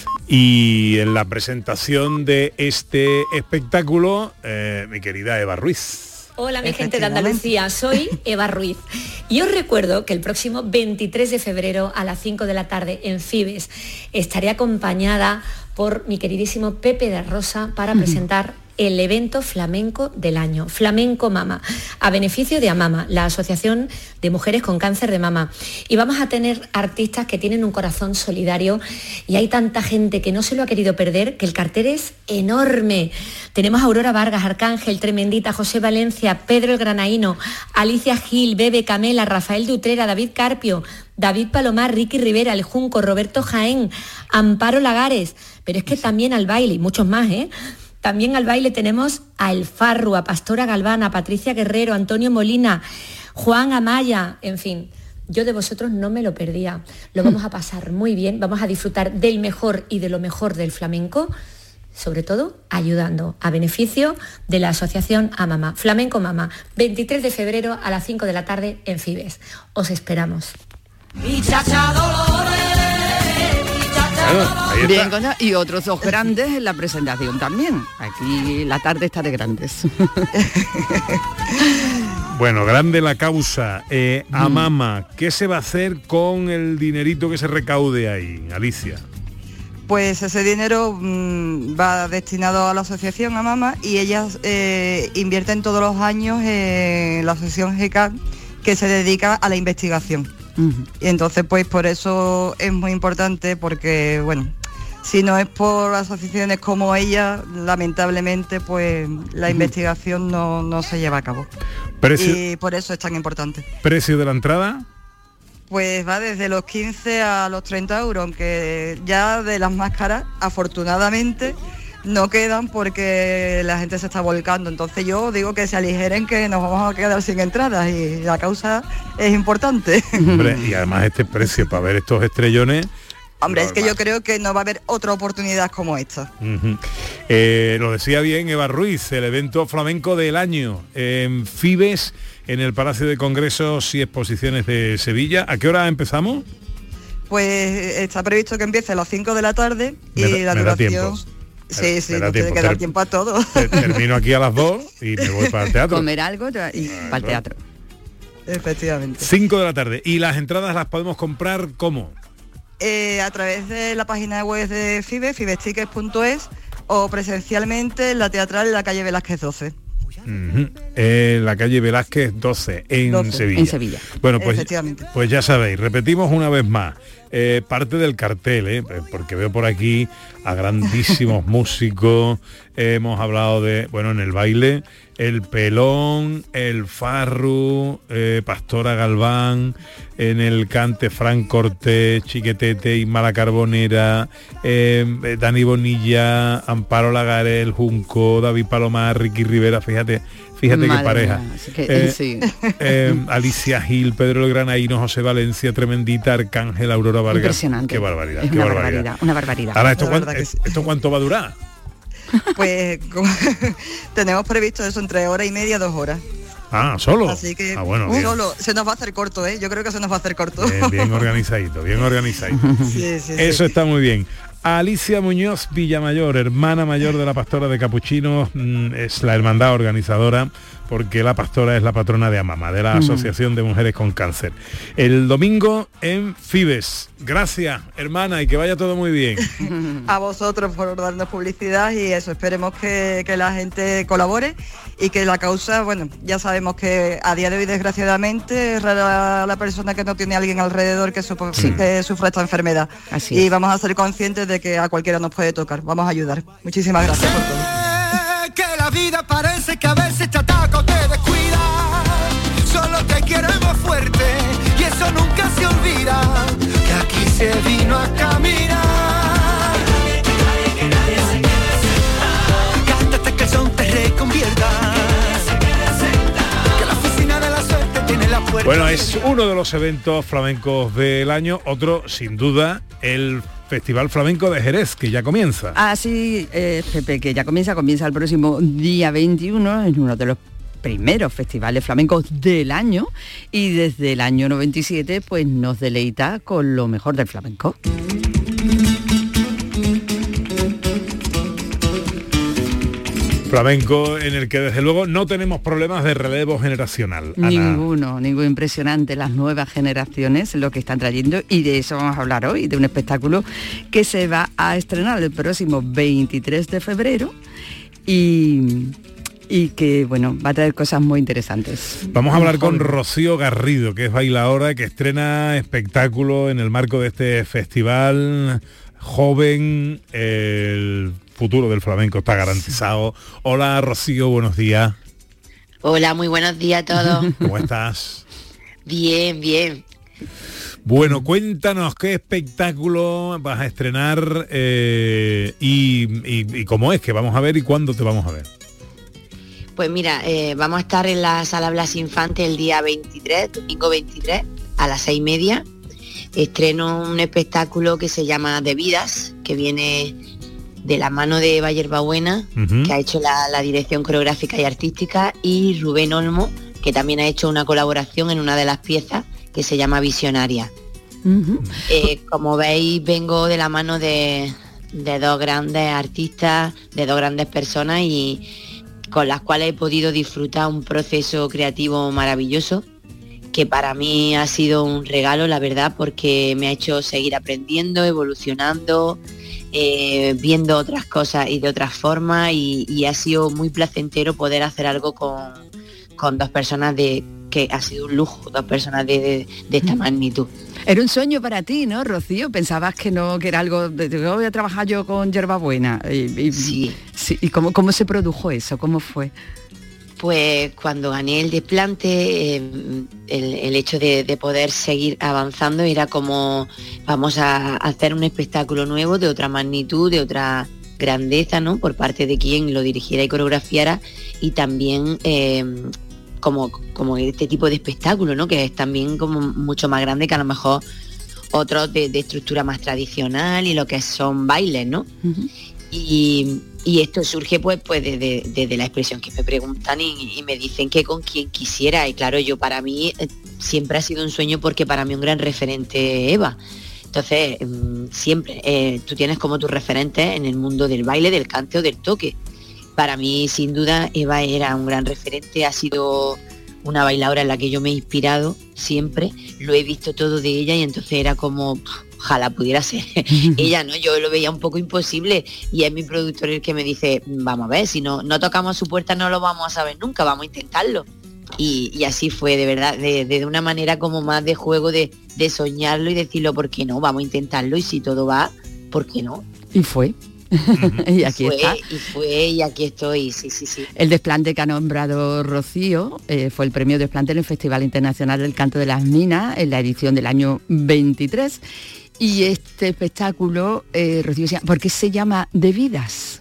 Y en la presentación de este espectáculo, eh, mi querida Eva Ruiz. Hola mi gente de Andalucía, soy Eva Ruiz. Y os recuerdo que el próximo veintitrés de febrero a las cinco de la tarde en Fibes estaré acompañada por mi queridísimo Pepe de Rosa para uh-huh. presentar el evento flamenco del año, Flamenco Mama, a beneficio de AMAMA, la Asociación de Mujeres con Cáncer de Mama. Y vamos a tener artistas que tienen un corazón solidario y hay tanta gente que no se lo ha querido perder que el cartel es enorme. Tenemos a Aurora Vargas, Arcángel, Tremendita, José Valencia, Pedro el Granaíno, Alicia Gil, Bebe, Camela, Rafael Dutrera, David Carpio, David Palomar, Ricky Rivera, El Junco, Roberto Jaén, Amparo Lagares, pero es que también al baile, y muchos más, ¿eh? También al baile tenemos a El Farru, a Pastora Galván, a Patricia Guerrero, Antonio Molina, Juan Amaya, en fin. Yo de vosotros no me lo perdía. Lo vamos a pasar muy bien, vamos a disfrutar del mejor y de lo mejor del flamenco, sobre todo ayudando a beneficio de la Asociación AMAMA. Flamenco Mama, veintitrés de febrero a las cinco de la tarde en Fibes. Os esperamos. Mi chacha Dolores. Bueno, bien, y otros dos grandes en la presentación también. Aquí la tarde está de grandes. Bueno, grande la causa. Eh, mm. AMAMA, ¿qué se va a hacer con el dinerito que se recaude ahí, Alicia? Pues ese dinero mmm, va destinado a la asociación AMAMA y ellas eh, invierten todos los años en la asociación G C A, que se dedica a la investigación. Uh-huh. Y entonces pues por eso es muy importante, porque bueno, si no es por asociaciones como ella, lamentablemente pues la uh-huh. investigación no, no se lleva a cabo. ¿Precio? Y por eso es tan importante. ¿Precio de la entrada? Pues va desde los quince a los treinta euros, aunque ya de las máscaras, afortunadamente, no quedan porque la gente se está volcando. Entonces yo digo que se aligeren, que nos vamos a quedar sin entradas y la causa es importante. Hombre, y además este precio para ver estos estrellones... Hombre, normal. Es que yo creo que no va a haber otra oportunidad como esta. Uh-huh. Eh, lo decía bien Eva Ruiz, el evento flamenco del año en Fibes, en el Palacio de Congresos y Exposiciones de Sevilla. ¿A qué hora empezamos? Pues está previsto que empiece a las cinco de la tarde y me da, la duración... Sí, sí, no tiene que dar tiempo a todo. Termino aquí a las dos y me voy para el teatro. Comer algo y ah, para el teatro. Efectivamente. cinco de la tarde. ¿Y las entradas las podemos comprar cómo? Eh, a través de la página web de Fibe, fibestickets punto es, o presencialmente en la teatral en la calle Velázquez doce. Uh-huh. En la calle Velázquez doce, en doce. Sevilla. En Sevilla. Bueno, pues, pues ya sabéis, repetimos una vez más. Eh, parte del cartel, eh, porque veo por aquí a grandísimos músicos, eh, hemos hablado de, bueno, en el baile, El Pelón, El Farru, eh, Pastora Galván, en el cante Fran Cortés, Chiquetete, Isma Carbonera, eh, Dani Bonilla, Amparo Lagares, El Junco, David Palomar, Ricky Rivera, fíjate, fíjate qué pareja. Que, eh, sí. eh, Alicia Gil, Pedro el Granaíno, José Valencia, Tremendita, Arcángel, Aurora Vargas. Impresionante. Qué barbaridad, es qué una barbaridad. barbaridad. Una barbaridad. Ahora, ¿esto, cuánto, ¿esto cuánto va a durar? Pues tenemos previsto eso entre hora y media, dos horas. Ah, ¿solo? Así que ah, bueno, uh, solo, se nos va a hacer corto, ¿eh? Yo creo que se nos va a hacer corto. Bien, bien organizadito, bien organizadito. Sí, sí, Eso sí. está muy bien. Alicia Muñoz Villamayor, hermana mayor de la pastora de Capuchinos, es la hermandad organizadora, porque la pastora es la patrona de Amama, de la Asociación de Mujeres con Cáncer. El domingo en Fibes. Gracias, hermana, y que vaya todo muy bien. A vosotros por darnos publicidad y eso, esperemos que, que la gente colabore y que la causa, bueno, ya sabemos que a día de hoy desgraciadamente es rara la persona que no tiene a alguien alrededor que, supo, sí. que sufra esta enfermedad. Así y es. vamos a ser conscientes de que a cualquiera nos puede tocar, vamos a ayudar. Muchísimas gracias por todo. Que la vida parece que a veces te ataca o te descuida, solo te queremos fuerte y eso nunca se olvida, que aquí se vino a caminar. Que nadie se quede sentado. Cántate que el son te reconvierta, que la oficina de la suerte tiene la puerta. Bueno, es uno de los eventos flamencos del año, otro sin duda el Festival Flamenco de Jerez, que ya comienza. Así, eh, Pepe, que ya comienza, comienza el próximo día veintiuno, en uno de los primeros festivales flamencos del año, y desde el año noventa y siete pues nos deleita con lo mejor del flamenco. Flamenco en el que desde luego no tenemos problemas de relevo generacional. Ana. Ninguno, ninguno. Impresionante las nuevas generaciones, lo que están trayendo, y de eso vamos a hablar hoy, de un espectáculo que se va a estrenar el próximo veintitrés de febrero y, y que, bueno, va a traer cosas muy interesantes. Vamos a hablar con Rocío Garrido, que es bailaora, que estrena espectáculo en el marco de este festival. Joven, el futuro del flamenco está garantizado. Hola Rocío, buenos días. Hola, muy buenos días a todos. ¿Cómo estás? Bien, bien. Bueno, cuéntanos qué espectáculo vas a estrenar eh, y, y, y cómo es, que vamos a ver y cuándo te vamos a ver. Pues mira, eh, vamos a estar en la Sala Blas Infante el día veintitrés, domingo veintitrés, a las seis y media. Estreno un espectáculo que se llama De Vidas, que viene de la mano de Eva Yerbabuena, uh-huh. que ha hecho la, la dirección coreográfica y artística, y Rubén Olmo, que también ha hecho una colaboración en una de las piezas que se llama Visionaria. Uh-huh. Eh, como veis, vengo de la mano de, de dos grandes artistas, de dos grandes personas, y con las cuales he podido disfrutar un proceso creativo maravilloso, que para mí ha sido un regalo, la verdad, porque me ha hecho seguir aprendiendo, evolucionando, eh, viendo otras cosas y de otras formas, y, y ha sido muy placentero poder hacer algo con, con dos personas de que ha sido un lujo, dos personas de, de, de esta magnitud. Era un sueño para ti, ¿no, Rocío? Pensabas que no, que era algo de, de voy a trabajar yo con Yerbabuena. Y, y, sí. sí. ¿Y cómo, cómo se produjo eso? ¿Cómo fue? Pues cuando gané el desplante, eh, el, el hecho de, de poder seguir avanzando era como vamos a hacer un espectáculo nuevo de otra magnitud, de otra grandeza, ¿no? Por parte de quien lo dirigiera y coreografiara, y también eh, como, como este tipo de espectáculo, ¿no? Que es también como mucho más grande que a lo mejor otros de, de estructura más tradicional y lo que son bailes, ¿no? Uh-huh. Y, y esto surge pues, pues desde de, de la expresión que me preguntan y, y me dicen que con quien quisiera. Y claro, yo para mí eh, siempre ha sido un sueño, porque para mí un gran referente Eva. Entonces, eh, siempre eh, tú tienes como tus referentes en el mundo del baile, del cante o del toque. Para mí, sin duda, Eva era un gran referente, ha sido una bailadora en la que yo me he inspirado siempre, lo he visto todo de ella, y entonces era como... ojalá pudiera ser ella, ¿no? Yo lo veía un poco imposible, y es mi productor el que me dice, vamos a ver, si no, no tocamos su puerta no lo vamos a saber nunca, vamos a intentarlo. Y, y así fue, de verdad, de, de una manera como más de juego, de, de soñarlo y decirlo, ¿por qué no? Vamos a intentarlo, y si todo va, ¿por qué no? Y fue. y aquí fue, está. Y fue, y aquí estoy, sí, sí, sí. El desplante que ha nombrado Rocío eh, fue el premio desplante en el Festival Internacional del Canto de las Minas, en la edición del año veintitrés. Y este espectáculo, eh, Rocío, ¿por qué se llama De Vidas?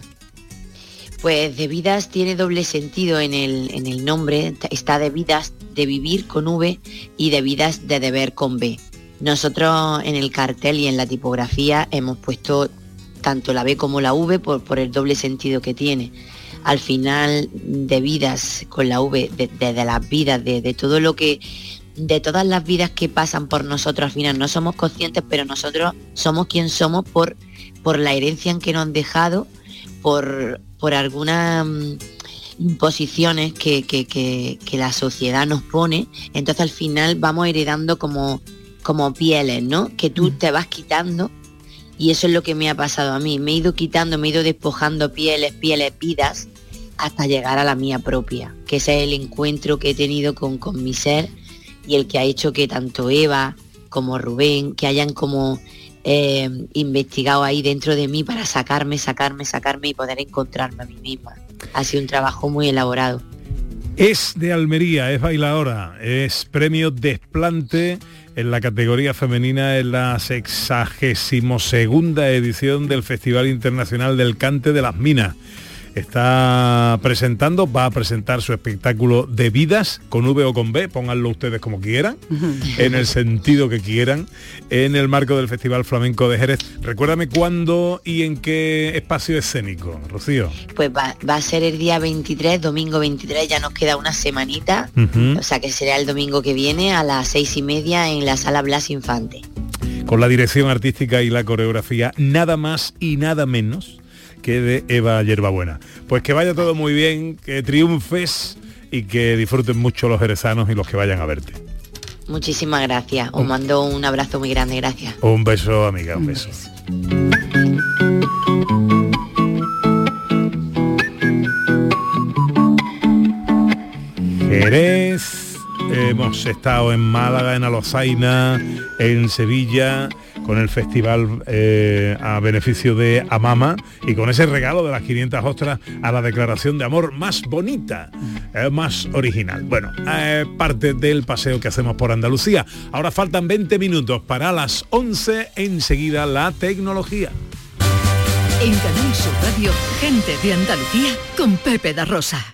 Pues De Vidas tiene doble sentido en el, en el nombre. Está De Vidas, de vivir con V, y De Vidas, de deber con B. Nosotros en el cartel y en la tipografía hemos puesto tanto la B como la V por, por el doble sentido que tiene. Al final, de vidas con la V, de, de, de las vidas, de, de todo lo que, de todas las vidas que pasan por nosotros, al final no somos conscientes, pero nosotros somos quien somos por, por la herencia en que nos han dejado, por, por algunas um, imposiciones que, que, que, que la sociedad nos pone. Entonces al final vamos heredando como, como pieles, ¿no? Que tú te vas quitando. Y eso es lo que me ha pasado a mí. Me he ido quitando, me he ido despojando pieles, pieles, vidas, hasta llegar a la mía propia, que ese es el encuentro que he tenido con, con mi ser y el que ha hecho que tanto Eva como Rubén, que hayan como eh, investigado ahí dentro de mí para sacarme, sacarme, sacarme y poder encontrarme a mí misma. Ha sido un trabajo muy elaborado. Es de Almería, es bailadora, es premio Desplante en la categoría femenina en la sexagésimo segunda edición del Festival Internacional del Cante de las Minas. Está presentando, va a presentar su espectáculo de vidas, con V o con B, pónganlo ustedes como quieran, en el sentido que quieran, en el marco del Festival Flamenco de Jerez. Recuérdame cuándo y en qué espacio escénico, Rocío. Pues va, va a ser el día veintitrés, domingo veintitrés, ya nos queda una semanita, uh-huh. O sea que será el domingo que viene a las seis y media en la Sala Blas Infante. Con la dirección artística y la coreografía, nada más y nada menos que de Eva Yerbabuena. Pues que vaya todo muy bien, que triunfes y que disfruten mucho los jerezanos y los que vayan a verte. Muchísimas gracias. Os mando un abrazo muy grande, gracias. Un beso, amiga, un beso. Jerez, hemos estado en Málaga, en Alozaina, en Sevilla, con el festival eh, a beneficio de Amama y con ese regalo de las quinientas ostras a la declaración de amor más bonita, eh, más original. Bueno, eh, parte del paseo que hacemos por Andalucía. Ahora faltan veinte minutos para las once, enseguida la tecnología. En Canal Sur Radio, gente de Andalucía con Pepe da Rosa.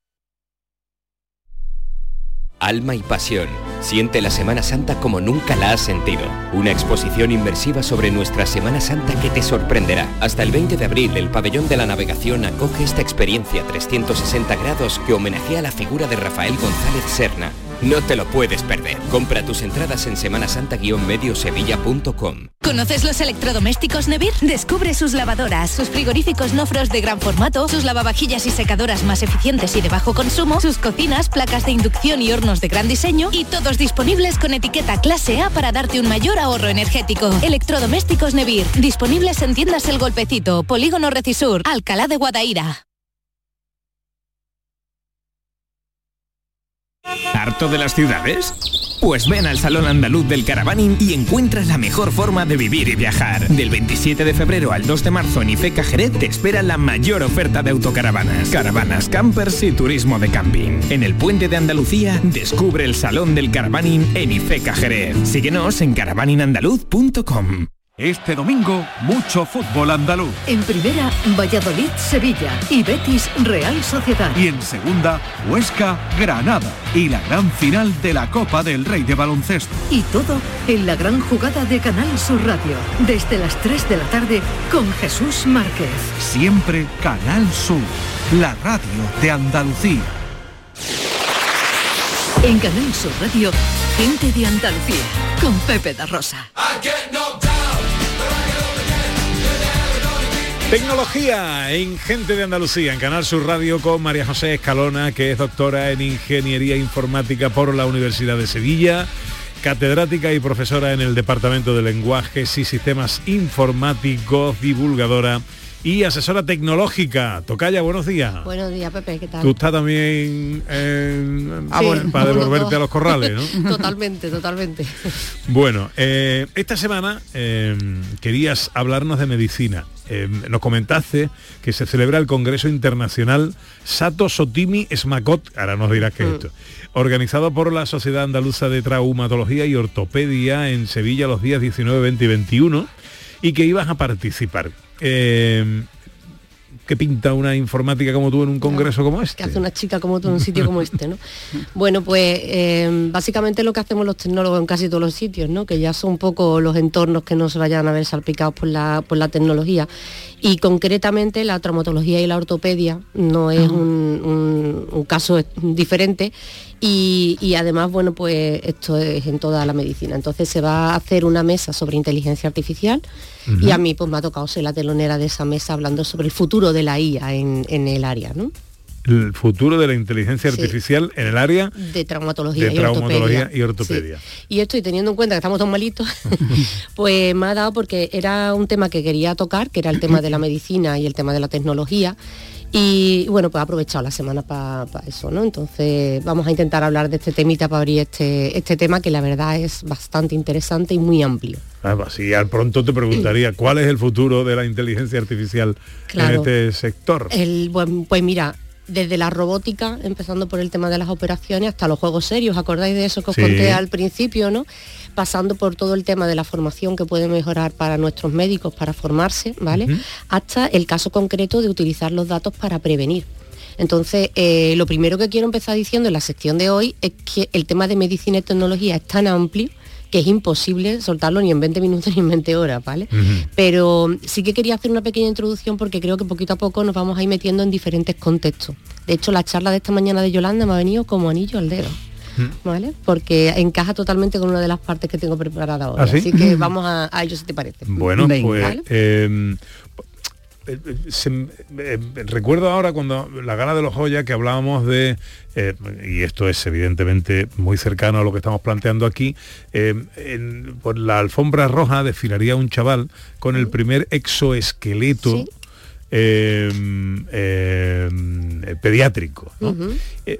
Alma y pasión. Siente la Semana Santa como nunca la has sentido. Una exposición inmersiva sobre nuestra Semana Santa que te sorprenderá. Hasta el veinte de abril, el Pabellón de la Navegación acoge esta experiencia trescientos sesenta grados que homenajea la figura de Rafael González Serna. No te lo puedes perder. Compra tus entradas en semana santa guion medio sevilla punto com. ¿Conoces los electrodomésticos Nevir? Descubre sus lavadoras, sus frigoríficos no frost de gran formato, sus lavavajillas y secadoras más eficientes y de bajo consumo, sus cocinas, placas de inducción y hornos de gran diseño, y todos disponibles con etiqueta clase A para darte un mayor ahorro energético. Electrodomésticos Nevir, disponibles en tiendas El Golpecito, Polígono Recisur, Alcalá de Guadaira. ¿Harto de las ciudades? Pues ven al Salón Andaluz del Caravaning y encuentras la mejor forma de vivir y viajar. Del veintisiete de febrero al dos de marzo en Ifeca Jerez te espera la mayor oferta de autocaravanas, caravanas, campers y turismo de camping. En el Puente de Andalucía, descubre el Salón del Caravaning en Ifeca Jerez. Síguenos en caravaning andaluz punto com. Este domingo, mucho fútbol andaluz. En primera, Valladolid-Sevilla y Betis-Real Sociedad. Y en segunda, Huesca-Granada. Y la gran final de la Copa del Rey de Baloncesto. Y todo en la gran jugada de Canal Sur Radio. Desde las tres de la tarde con Jesús Márquez. Siempre Canal Sur, la radio de Andalucía. En Canal Sur Radio, gente de Andalucía, con Pepe da Rosa. Tecnología en Gente de Andalucía, en Canal Sur Radio, con María José Escalona, que es doctora en Ingeniería Informática por la Universidad de Sevilla, catedrática y profesora en el Departamento de Lenguajes y Sistemas Informáticos, divulgadora y asesora tecnológica. Tocaya, buenos días. Buenos días, Pepe, ¿qué tal? Tú estás también eh, ah, sí, bueno, para devolverte a los corrales, ¿no? Totalmente, totalmente. Bueno, eh, esta semana eh, querías hablarnos de medicina. Eh, nos comentaste que se celebra el Congreso Internacional Sato Sotimi Smacot, ahora nos dirás qué es esto, organizado por la Sociedad Andaluza de Traumatología y Ortopedia en Sevilla los días diecinueve, veinte y veintiuno, y que ibas a participar. Eh, ¿Qué pinta una informática como tú en un congreso claro, como este? ¿Qué hace una chica como tú en un sitio como este, ¿no? Bueno, pues eh, básicamente lo que hacemos los tecnólogos en casi todos los sitios, ¿no? Que ya son un poco los entornos que no se vayan a ver salpicados por la, por la tecnología. Y concretamente la traumatología y la ortopedia no es un, un, un caso diferente. Y, y además, bueno, pues esto es en toda la medicina. Entonces se va a hacer una mesa sobre inteligencia artificial uh-huh. y a mí pues me ha tocado ser la telonera de esa mesa hablando sobre el futuro de la I A en, en el área, ¿no? El futuro de la inteligencia sí. artificial en el área de traumatología, de y, traumatología ortopedia. y ortopedia. Sí. Y esto, y teniendo en cuenta que estamos tan malitos, pues me ha dado porque era un tema que quería tocar, que era el tema de la medicina y el tema de la tecnología. Y bueno, pues he aprovechado la semana para pa eso, ¿no? Entonces vamos a intentar hablar de este temita para abrir este, este tema que la verdad es bastante interesante y muy amplio. Ah, pues sí, al pronto te preguntaría, ¿cuál es el futuro de la inteligencia artificial claro, en este sector? El, bueno, pues mira, desde la robótica, empezando por el tema de las operaciones, hasta los juegos serios, ¿acordáis de eso que os sí. conté al principio, no? Pasando por todo el tema de la formación que puede mejorar para nuestros médicos, para formarse, ¿vale? Uh-huh. Hasta el caso concreto de utilizar los datos para prevenir. Entonces, eh, lo primero que quiero empezar diciendo en la sección de hoy es que el tema de medicina y tecnología es tan amplio que es imposible soltarlo ni en veinte minutos ni en veinte horas, ¿vale? Uh-huh. Pero sí que quería hacer una pequeña introducción porque creo que poquito a poco nos vamos a ir metiendo en diferentes contextos. De hecho, la charla de esta mañana de Yolanda me ha venido como anillo al dedo. ¿Vale? Porque encaja totalmente con una de las partes que tengo preparada ahora. ¿Ah, sí? Así que vamos a, a ello si te parece. Bueno, Venga, pues ¿vale? eh, se, eh, recuerdo ahora cuando la gala de los Goya que hablábamos de, eh, y esto es evidentemente muy cercano a lo que estamos planteando aquí, eh, en, por la alfombra roja desfilaría un chaval con el primer exoesqueleto ¿sí? eh, eh, pediátrico, ¿no? Uh-huh. eh,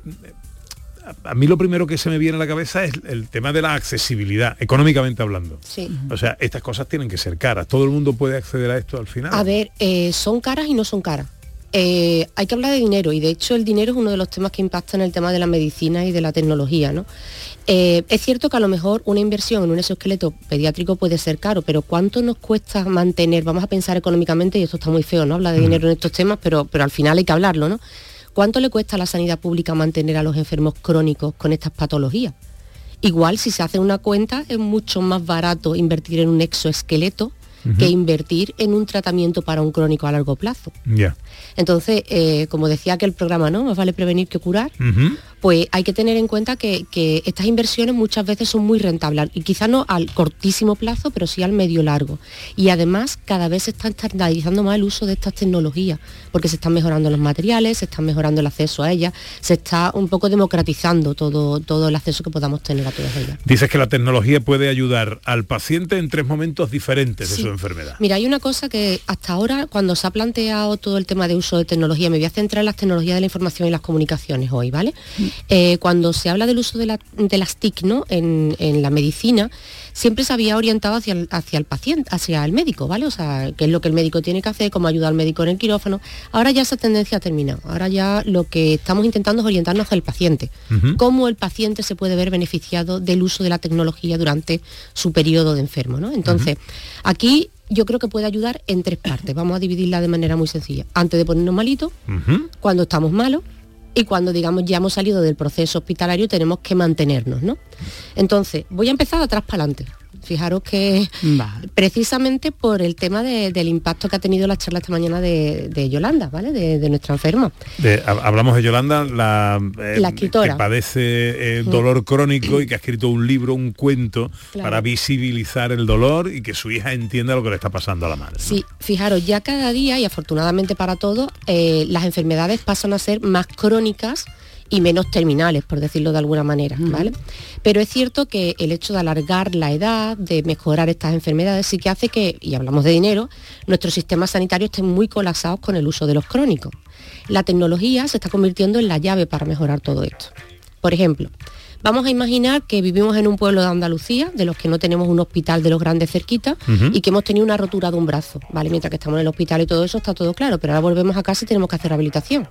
A mí lo primero que se me viene a la cabeza es el tema de la accesibilidad, económicamente hablando. Sí. O sea, estas cosas tienen que ser caras. ¿Todo el mundo puede acceder a esto al final? A ver, eh, son caras y no son caras. Eh, hay que hablar de dinero y de hecho el dinero es uno de los temas que impacta en el tema de la medicina y de la tecnología, ¿no? Eh, es cierto que a lo mejor una inversión en un exoesqueleto pediátrico puede ser caro, pero ¿cuánto nos cuesta mantener? Vamos a pensar económicamente, y esto está muy feo, ¿no? Hablar de mm. dinero en estos temas, pero, pero al final hay que hablarlo, ¿no? ¿Cuánto le cuesta a la sanidad pública mantener a los enfermos crónicos con estas patologías? Igual, si se hace una cuenta, es mucho más barato invertir en un exoesqueleto uh-huh. que invertir en un tratamiento para un crónico a largo plazo. Ya. Yeah. Entonces, eh, como decía que el programa, ¿no? Más vale prevenir que curar. Uh-huh. Pues hay que tener en cuenta que, que estas inversiones muchas veces son muy rentables, y quizás no al cortísimo plazo, pero sí al medio largo. Y además cada vez se está estandarizando más el uso de estas tecnologías, porque se están mejorando los materiales, se está mejorando el acceso a ellas, se está un poco democratizando todo, todo el acceso que podamos tener a todas ellas. Dices que la tecnología puede ayudar al paciente en tres momentos diferentes de sí. su enfermedad. Mira, hay una cosa que hasta ahora, cuando se ha planteado todo el tema de uso de tecnología, me voy a centrar en las tecnologías de la información y las comunicaciones hoy, ¿vale? Mm. Eh, cuando se habla del uso de, la, de las T I C, ¿no? en, en la medicina, siempre se había orientado hacia el, hacia el paciente, hacia el médico, ¿vale? O sea, qué es lo que el médico tiene que hacer, cómo ayudar al médico en el quirófano. Ahora ya esa tendencia ha terminado. Ahora ya lo que estamos intentando es orientarnos hacia el paciente. Uh-huh. Cómo el paciente se puede ver beneficiado del uso de la tecnología durante su periodo de enfermo, ¿no? Entonces, uh-huh. aquí yo creo que puede ayudar en tres partes. Vamos a dividirla de manera muy sencilla. Antes de ponernos malitos, uh-huh. cuando estamos malos, y cuando, digamos, ya hemos salido del proceso hospitalario tenemos que mantenernos, ¿no? Entonces, voy a empezar de atrás para adelante. Fijaros que vale. precisamente por el tema de, del impacto que ha tenido la charla esta mañana de, de Yolanda, ¿vale? De, de nuestra enferma. De, hablamos de Yolanda, la, eh, la escritora. Que padece eh, dolor crónico y que ha escrito un libro, un cuento, claro. para visibilizar el dolor y que su hija entienda lo que le está pasando a la madre, ¿no? Sí, fijaros, ya cada día, y afortunadamente para todos, eh, las enfermedades pasan a ser más crónicas y menos terminales, por decirlo de alguna manera, ¿vale? Uh-huh. Pero es cierto que el hecho de alargar la edad, de mejorar estas enfermedades, sí que hace que, y hablamos de dinero, nuestros sistemas sanitarios estén muy colapsados con el uso de los crónicos. La tecnología se está convirtiendo en la llave para mejorar todo esto. Por ejemplo, vamos a imaginar que vivimos en un pueblo de Andalucía, de los que no tenemos un hospital de los grandes cerquitas, uh-huh. y que hemos tenido una rotura de un brazo, ¿vale? Mientras que estamos en el hospital y todo eso está todo claro, pero ahora volvemos a casa y tenemos que hacer rehabilitación.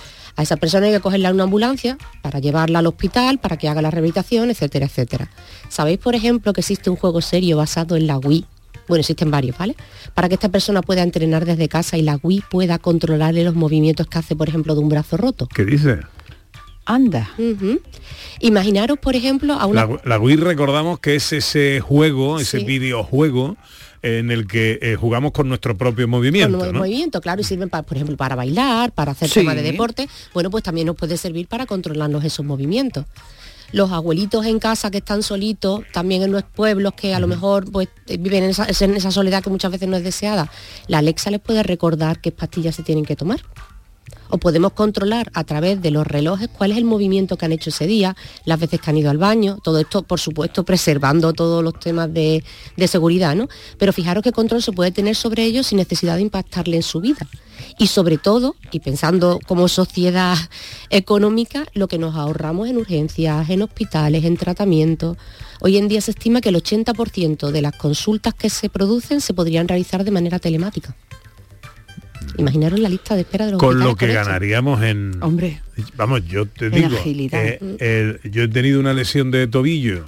A esa persona hay que cogerla en una ambulancia para llevarla al hospital, para que haga la rehabilitación, etcétera, etcétera. ¿Sabéis, por ejemplo, que existe un juego serio basado en la Wii bueno, existen varios, ¿vale? Para que esta persona pueda entrenar desde casa y la Wii pueda controlarle los movimientos que hace, por ejemplo, de un brazo roto. ¿Qué dice? Anda. Uh-huh. Imaginaros, por ejemplo, a una... La, la Wii, recordamos que es ese juego, ese sí. videojuego en el que eh, jugamos con nuestro propio movimiento, con ¿no? movimiento, claro, y sirven, para, por ejemplo, para bailar, para hacer Sí. temas de deporte. Bueno, pues también nos puede servir para controlarnos esos movimientos. Los abuelitos en casa que están solitos, también en los pueblos que a lo mejor pues viven en esa, en esa soledad que muchas veces no es deseada, la Alexa les puede recordar qué pastillas se tienen que tomar. O podemos controlar a través de los relojes cuál es el movimiento que han hecho ese día, las veces que han ido al baño, todo esto, por supuesto, preservando todos los temas de, de seguridad, ¿no? Pero fijaros qué control se puede tener sobre ellos sin necesidad de impactarle en su vida. Y sobre todo, y pensando como sociedad económica, lo que nos ahorramos en urgencias, en hospitales, en tratamientos. Hoy en día se estima que el ochenta por ciento de las consultas que se producen se podrían realizar de manera telemática. Imaginaros la lista de espera de los con lo que con ganaríamos en... Hombre. Vamos, yo te en digo, agilidad. eh, el, yo he tenido una lesión de tobillo.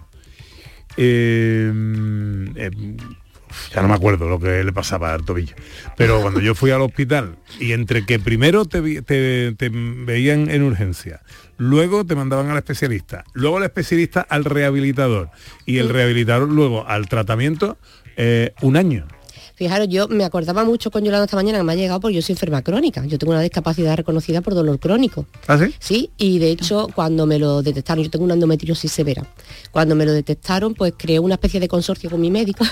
Eh, eh, ya no me acuerdo lo que le pasaba al tobillo. Pero cuando yo fui al hospital, y entre que primero te, te, te veían en urgencia, luego te mandaban al especialista, luego el especialista al rehabilitador, y el rehabilitador luego al tratamiento, eh, un año. Fijaros, yo me acordaba mucho con Yolanda esta mañana que me ha llegado porque yo soy enferma crónica. Yo tengo una discapacidad reconocida por dolor crónico. ¿Ah, sí? Sí, y de hecho cuando me lo detectaron, yo tengo una endometriosis severa. Cuando me lo detectaron, pues creé una especie de consorcio con mi médico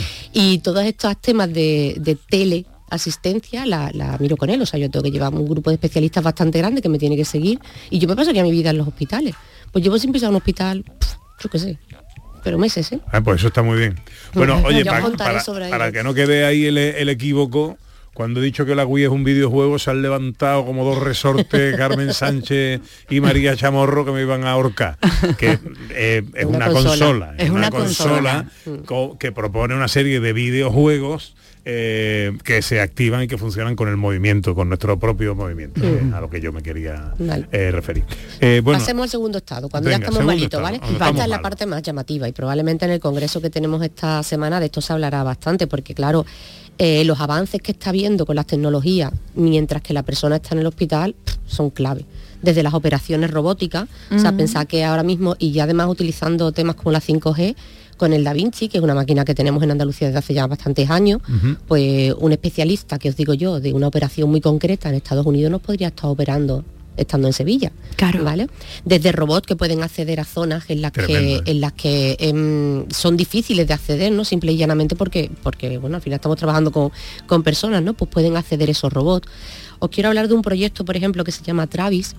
y todos estos temas de, de teleasistencia la, la miro con él. O sea, yo tengo que llevar un grupo de especialistas bastante grande que me tiene que seguir y yo me pasaría mi vida en los hospitales. Pues llevo sin pisar un hospital, pff, yo qué sé, pero meses, ¿eh? Ah, pues eso está muy bien. Bueno, oye, Ya pa, os contaré para, sobre para ello. que no quede ahí el, el equívoco, cuando he dicho que la Wii es un videojuego, se han levantado como dos resortes Carmen Sánchez y María Chamorro que me iban a ahorcar. Que eh, es una, Una consola, consola. es una, consola, consola. co- que propone una serie de videojuegos eh, que se activan y que funcionan con el movimiento, con nuestro propio movimiento, Mm. eh, a lo que yo me quería Vale. eh, referir. Eh, bueno, Pasemos al segundo estado, cuando venga, ya estamos segundo malitos, estado, ¿vale? cuando Esta estamos es la malos. parte más llamativa y probablemente en el congreso que tenemos esta semana de esto se hablará bastante, porque claro, eh, los avances que está habiendo con las tecnologías mientras que la persona está en el hospital pff, son clave. Desde las operaciones robóticas, o sea, Mm. pensar que ahora mismo, y ya además utilizando temas como la cinco G, con el Da Vinci, que es una máquina que tenemos en Andalucía desde hace ya bastantes años, Ujú. pues un especialista, que os digo yo, de una operación muy concreta en Estados Unidos nos podría estar operando estando en Sevilla. Claro. ¿Vale? Desde robots que pueden acceder a zonas en las Tremendo, que, ¿eh? en las que em, son difíciles de acceder, ¿no? Simple y llanamente porque, porque bueno, al final estamos trabajando con, con personas, ¿no? Pues pueden acceder esos robots. Os quiero hablar de un proyecto, por ejemplo, que se llama Travis.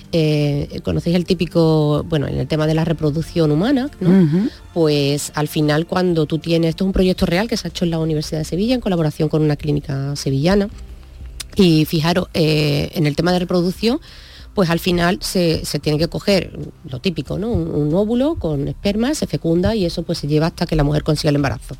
Eh, conocéis el típico, bueno, en el tema de la reproducción humana, ¿no? Ujú. Pues al final cuando tú tienes, esto es un proyecto real que se ha hecho en la Universidad de Sevilla en colaboración con una clínica sevillana, y fijaros, eh, en el tema de reproducción, pues al final se, se tiene que coger lo típico, ¿no? Un, un óvulo con esperma, se fecunda y eso pues se lleva hasta que la mujer consiga el embarazo.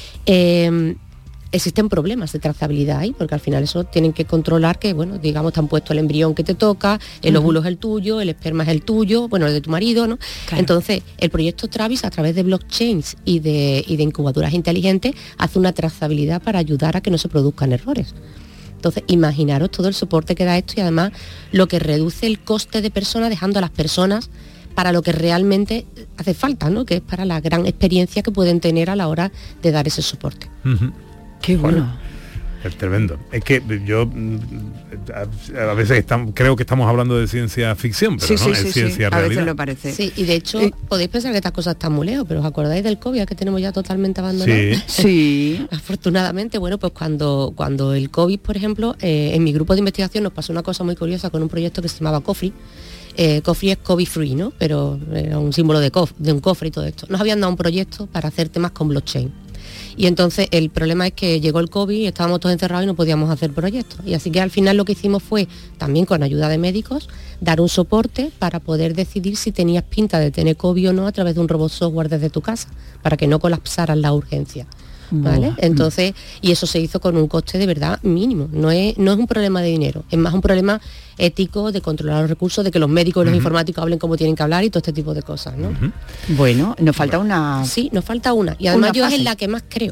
Eh, existen problemas de trazabilidad ahí, porque al final eso tienen que controlar que, bueno, digamos, te han puesto el embrión que te toca, el Ujú. óvulo es el tuyo, el esperma es el tuyo, bueno, el de tu marido, ¿no? Claro. Entonces, el proyecto Travis, a través de blockchains y de, y de incubadoras inteligentes, hace una trazabilidad para ayudar a que no se produzcan errores. Entonces, imaginaros todo el soporte que da esto y además lo que reduce el coste de personas, dejando a las personas para lo que realmente hace falta, ¿no? Que es para la gran experiencia que pueden tener a la hora de dar ese soporte. Ujú. Qué bueno. Es tremendo. Es que yo mm, a, a veces estamos, creo que estamos hablando de ciencia ficción, pero Sí, no, sí, es sí, ciencia sí. A veces realidad. lo parece. Sí, y de hecho Eh, podéis pensar que estas cosas están muy lejos, pero ¿os acordáis del COVID que tenemos ya totalmente abandonado? Sí. Sí. Afortunadamente, bueno, pues cuando, cuando el COVID, por ejemplo, eh, en mi grupo de investigación nos pasó una cosa muy curiosa con un proyecto que se llamaba COFRI. Eh, COFRI es COVID free, ¿no? Pero era un símbolo de, cof- de un cofre y todo esto. Nos habían dado un proyecto para hacer temas con blockchain. Y entonces el problema es que llegó el COVID, estábamos todos encerrados y no podíamos hacer proyectos. Y así que al final lo que hicimos fue, también con ayuda de médicos, dar un soporte para poder decidir si tenías pinta de tener COVID o no a través de un robot software desde tu casa, para que no colapsaran la urgencia. ¿Vale? Buah. Entonces, y eso se hizo con un coste de verdad mínimo. No es, no es un problema de dinero, es más un problema ético de controlar los recursos, de que los médicos y los Ujú. informáticos hablen como tienen que hablar y todo este tipo de cosas, ¿no? Ujú. Bueno, nos falta una... Sí, nos falta una. Y además Una yo es fase. en la que más creo.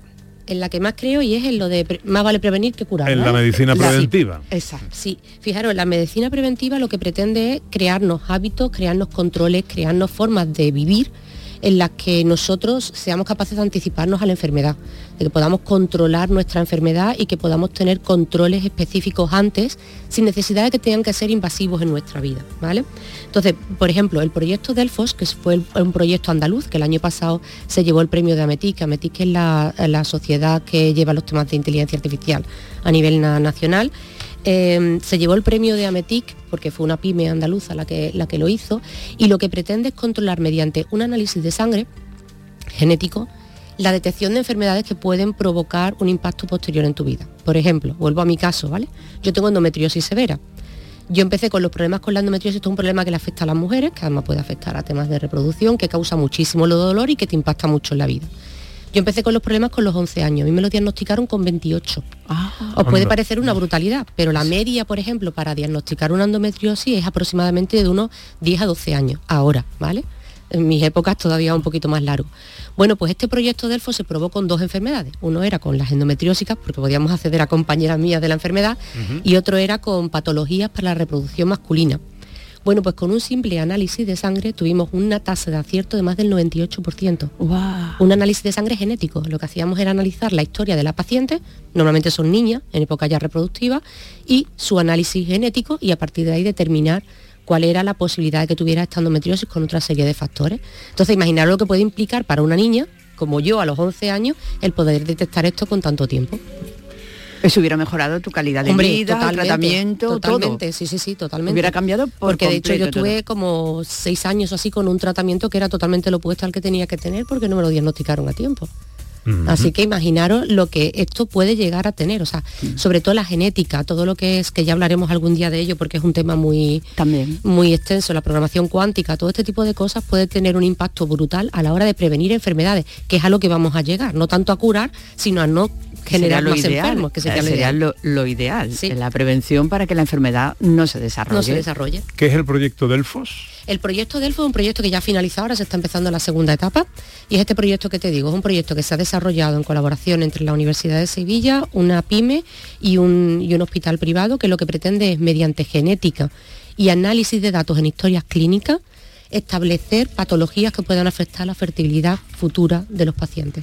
en la que más creo y es en lo de pre- más vale prevenir que curar. En ¿vale? la medicina La- preventiva. Exacto. Sí, fijaros, la medicina preventiva lo que pretende es crearnos hábitos, crearnos controles, crearnos formas de vivir en las que nosotros seamos capaces de anticiparnos a la enfermedad, de que podamos controlar nuestra enfermedad y que podamos tener controles específicos antes, sin necesidad de que tengan que ser invasivos en nuestra vida, ¿vale? Entonces, por ejemplo, el proyecto Delfos, que fue el- un proyecto andaluz, que el año pasado se llevó el premio de Ametic, Ametic es la, la sociedad que lleva los temas de inteligencia artificial a nivel na- nacional. Eh, se llevó el premio de Ametic porque fue una pyme andaluza la que, la que lo hizo, y lo que pretende es controlar mediante un análisis de sangre genético la detección de enfermedades que pueden provocar un impacto posterior en tu vida. Por ejemplo, vuelvo a mi caso, ¿vale? Yo tengo endometriosis severa. Yo empecé con los problemas con la endometriosis, esto es un problema que le afecta a las mujeres, que además puede afectar a temas de reproducción, que causa muchísimo dolor y que te impacta mucho en la vida. Yo empecé con los problemas con los once años, a mí me lo diagnosticaron con veintiocho. Os puede Anda. parecer una brutalidad, pero la media, por ejemplo, para diagnosticar una endometriosis es aproximadamente de unos diez a doce años, ahora, ¿vale? En mis épocas todavía un poquito más largo. Bueno, pues este proyecto Delfos se probó con dos enfermedades. Uno era con las endometriósicas, porque podíamos acceder a compañeras mías de la enfermedad, Ujú. y otro era con patologías para la reproducción masculina. Bueno, pues con un simple análisis de sangre tuvimos una tasa de acierto de más del noventa y ocho por ciento. Un análisis de sangre genético. Lo que hacíamos era analizar la historia de la paciente, normalmente son niñas, en época ya reproductiva, y su análisis genético, y a partir de ahí determinar cuál era la posibilidad de que tuviera esta endometriosis con otra serie de factores. Entonces, imaginaros lo que puede implicar para una niña, como yo a los once años, el poder detectar esto con tanto tiempo. Eso hubiera mejorado tu calidad de Hombre, vida, totalmente, el tratamiento, totalmente, todo. sí, sí, sí, totalmente. Hubiera cambiado por Porque de hecho yo completo estuve como seis años así con un tratamiento que era totalmente lo opuesto al que tenía que tener porque no me lo diagnosticaron a tiempo. Así que imaginaros lo que esto puede llegar a tener, o sea, sobre todo la genética, todo lo que es, que ya hablaremos algún día de ello porque es un tema muy, También. muy extenso, la programación cuántica, todo este tipo de cosas puede tener un impacto brutal a la hora de prevenir enfermedades, que es a lo que vamos a llegar, no tanto a curar, sino a no generar Sería lo más ideal, enfermos, que sería, eh, lo sería ideal. lo, lo ideal, la prevención para que la enfermedad no se desarrolle. No se desarrolle. ¿Qué es el proyecto Delfos? El proyecto Delfos es un proyecto que ya ha finalizado, ahora se está empezando la segunda etapa, y es este proyecto que te digo, es un proyecto que se ha desarrollado en colaboración entre la Universidad de Sevilla, una pyme y un, y un hospital privado, que lo que pretende es, mediante genética y análisis de datos en historias clínicas, establecer patologías que puedan afectar la fertilidad futura de los pacientes.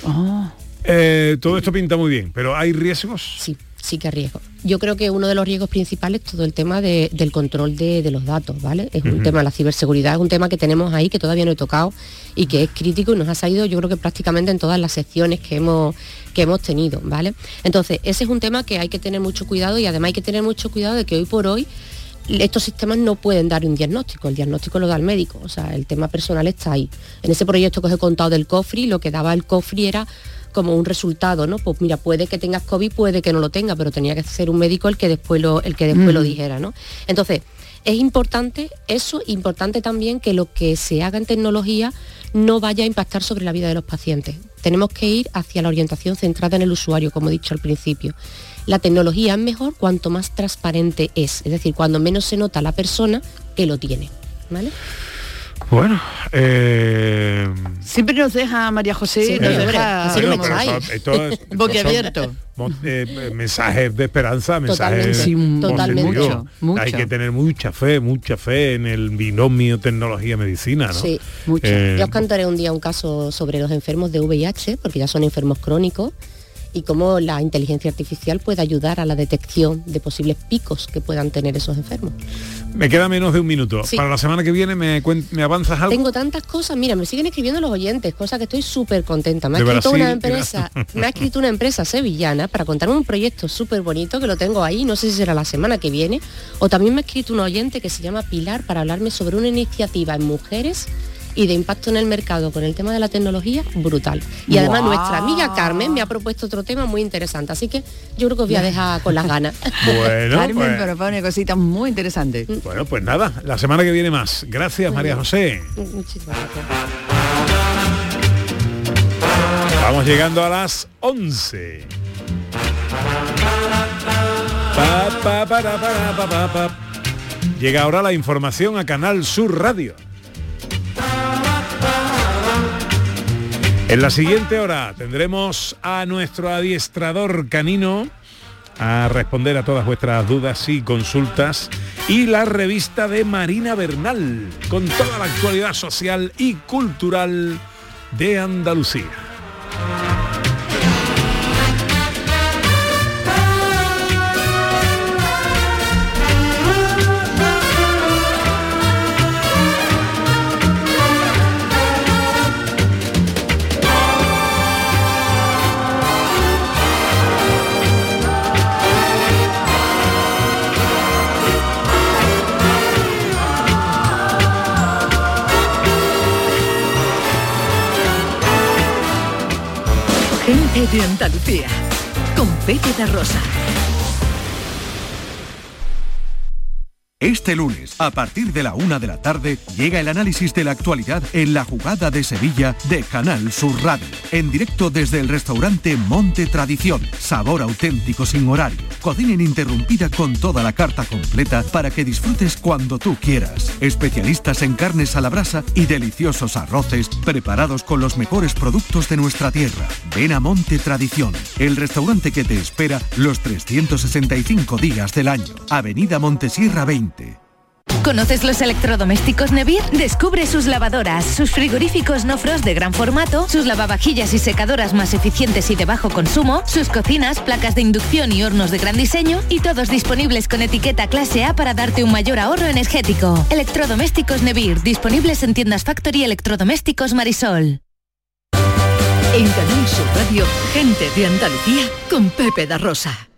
Eh, todo esto pinta muy bien, pero ¿hay riesgos? Sí, sí que hay riesgos. Yo creo que uno de los riesgos principales es todo el tema de- del control de, de los datos, ¿vale? Es un Ujú. tema, la ciberseguridad es un tema que tenemos ahí, que todavía no he tocado y que es crítico y nos ha salido, yo creo que prácticamente en todas las secciones que hemos, que hemos tenido, ¿vale? Entonces, ese es un tema que hay que tener mucho cuidado, y además hay que tener mucho cuidado de que hoy por hoy estos sistemas no pueden dar un diagnóstico, el diagnóstico lo da el médico, o sea, el tema personal está ahí. En ese proyecto que os he contado del COFRI, lo que daba el COFRI era como un resultado, ¿no? Pues mira, puede que tengas COVID, puede que no lo tenga, pero tenía que ser un médico el que después lo, el que después Mm. lo dijera, ¿no? Entonces, es importante eso, importante también que lo que se haga en tecnología no vaya a impactar sobre la vida de los pacientes. Tenemos que ir hacia la orientación centrada en el usuario, como he dicho al principio. La tecnología es mejor cuanto más transparente es, es decir, cuando menos se nota la persona que lo tiene, ¿vale? Bueno, eh... Siempre nos deja María José, Sí, nos hombre, deja así no me vamos, echáis. esto es- boquiabierto. Mo- eh, mensajes de esperanza, mensajes Totalmente. Sí, totalmente. positivos. Mucho, mucho. Hay que tener mucha fe, mucha fe en el binomio tecnología-medicina, ¿no? Sí, mucho. Eh, Yo os contaré un día un caso sobre los enfermos de V I H, porque ya son enfermos crónicos, y cómo la inteligencia artificial puede ayudar a la detección de posibles picos que puedan tener esos enfermos. me queda menos de un minuto. Sí. Para la semana que viene, ¿me, cuen- me avanzas algo? Tengo tantas cosas, mira, me siguen escribiendo los oyentes, cosa que estoy súper contenta. Me ha De escrito Brasil, una empresa, me ha escrito una empresa sevillana para contarme un proyecto súper bonito que lo tengo ahí, no sé si será la semana que viene, o también me ha escrito un oyente que se llama Pilar para hablarme sobre una iniciativa en mujeres y de impacto en el mercado con el tema de la tecnología brutal. Y además ¡Guau! nuestra amiga Carmen me ha propuesto otro tema muy interesante, así que yo creo que os voy a dejar con las ganas. Bueno, Carmen pues- propone cositas muy interesantes. Bueno, pues nada, la semana que viene más. Gracias, María José. Muchísimas gracias. Vamos llegando a las once. Pa, pa, para, para, pa, pa, pa. Llega ahora la información a Canal Sur Radio. En la siguiente hora tendremos a nuestro adiestrador canino a responder a todas vuestras dudas y consultas, y la revista de Marina Bernal con toda la actualidad social y cultural de Andalucía. Gente de Andalucía, con Pepe da Rosa. Este lunes, a partir de la una de la tarde, llega el análisis de la actualidad en La Jugada de Sevilla de Canal Sur Radio. En directo desde el restaurante Monte Tradición. Sabor auténtico sin horario. Cocina ininterrumpida con toda la carta completa para que disfrutes cuando tú quieras. Especialistas en carnes a la brasa y deliciosos arroces preparados con los mejores productos de nuestra tierra. Ven a Monte Tradición, el restaurante que te espera los trescientos sesenta y cinco días del año. Avenida Montesierra veinte. ¿Conoces los electrodomésticos Nevir? Descubre sus lavadoras, sus frigoríficos no frost de gran formato, sus lavavajillas y secadoras más eficientes y de bajo consumo, sus cocinas, placas de inducción y hornos de gran diseño, y todos disponibles con etiqueta clase A para darte un mayor ahorro energético. Electrodomésticos Nevir, disponibles en tiendas Factory Electrodomésticos Marisol. En Canal Sur Radio, Gente de Andalucía con Pepe da Rosa.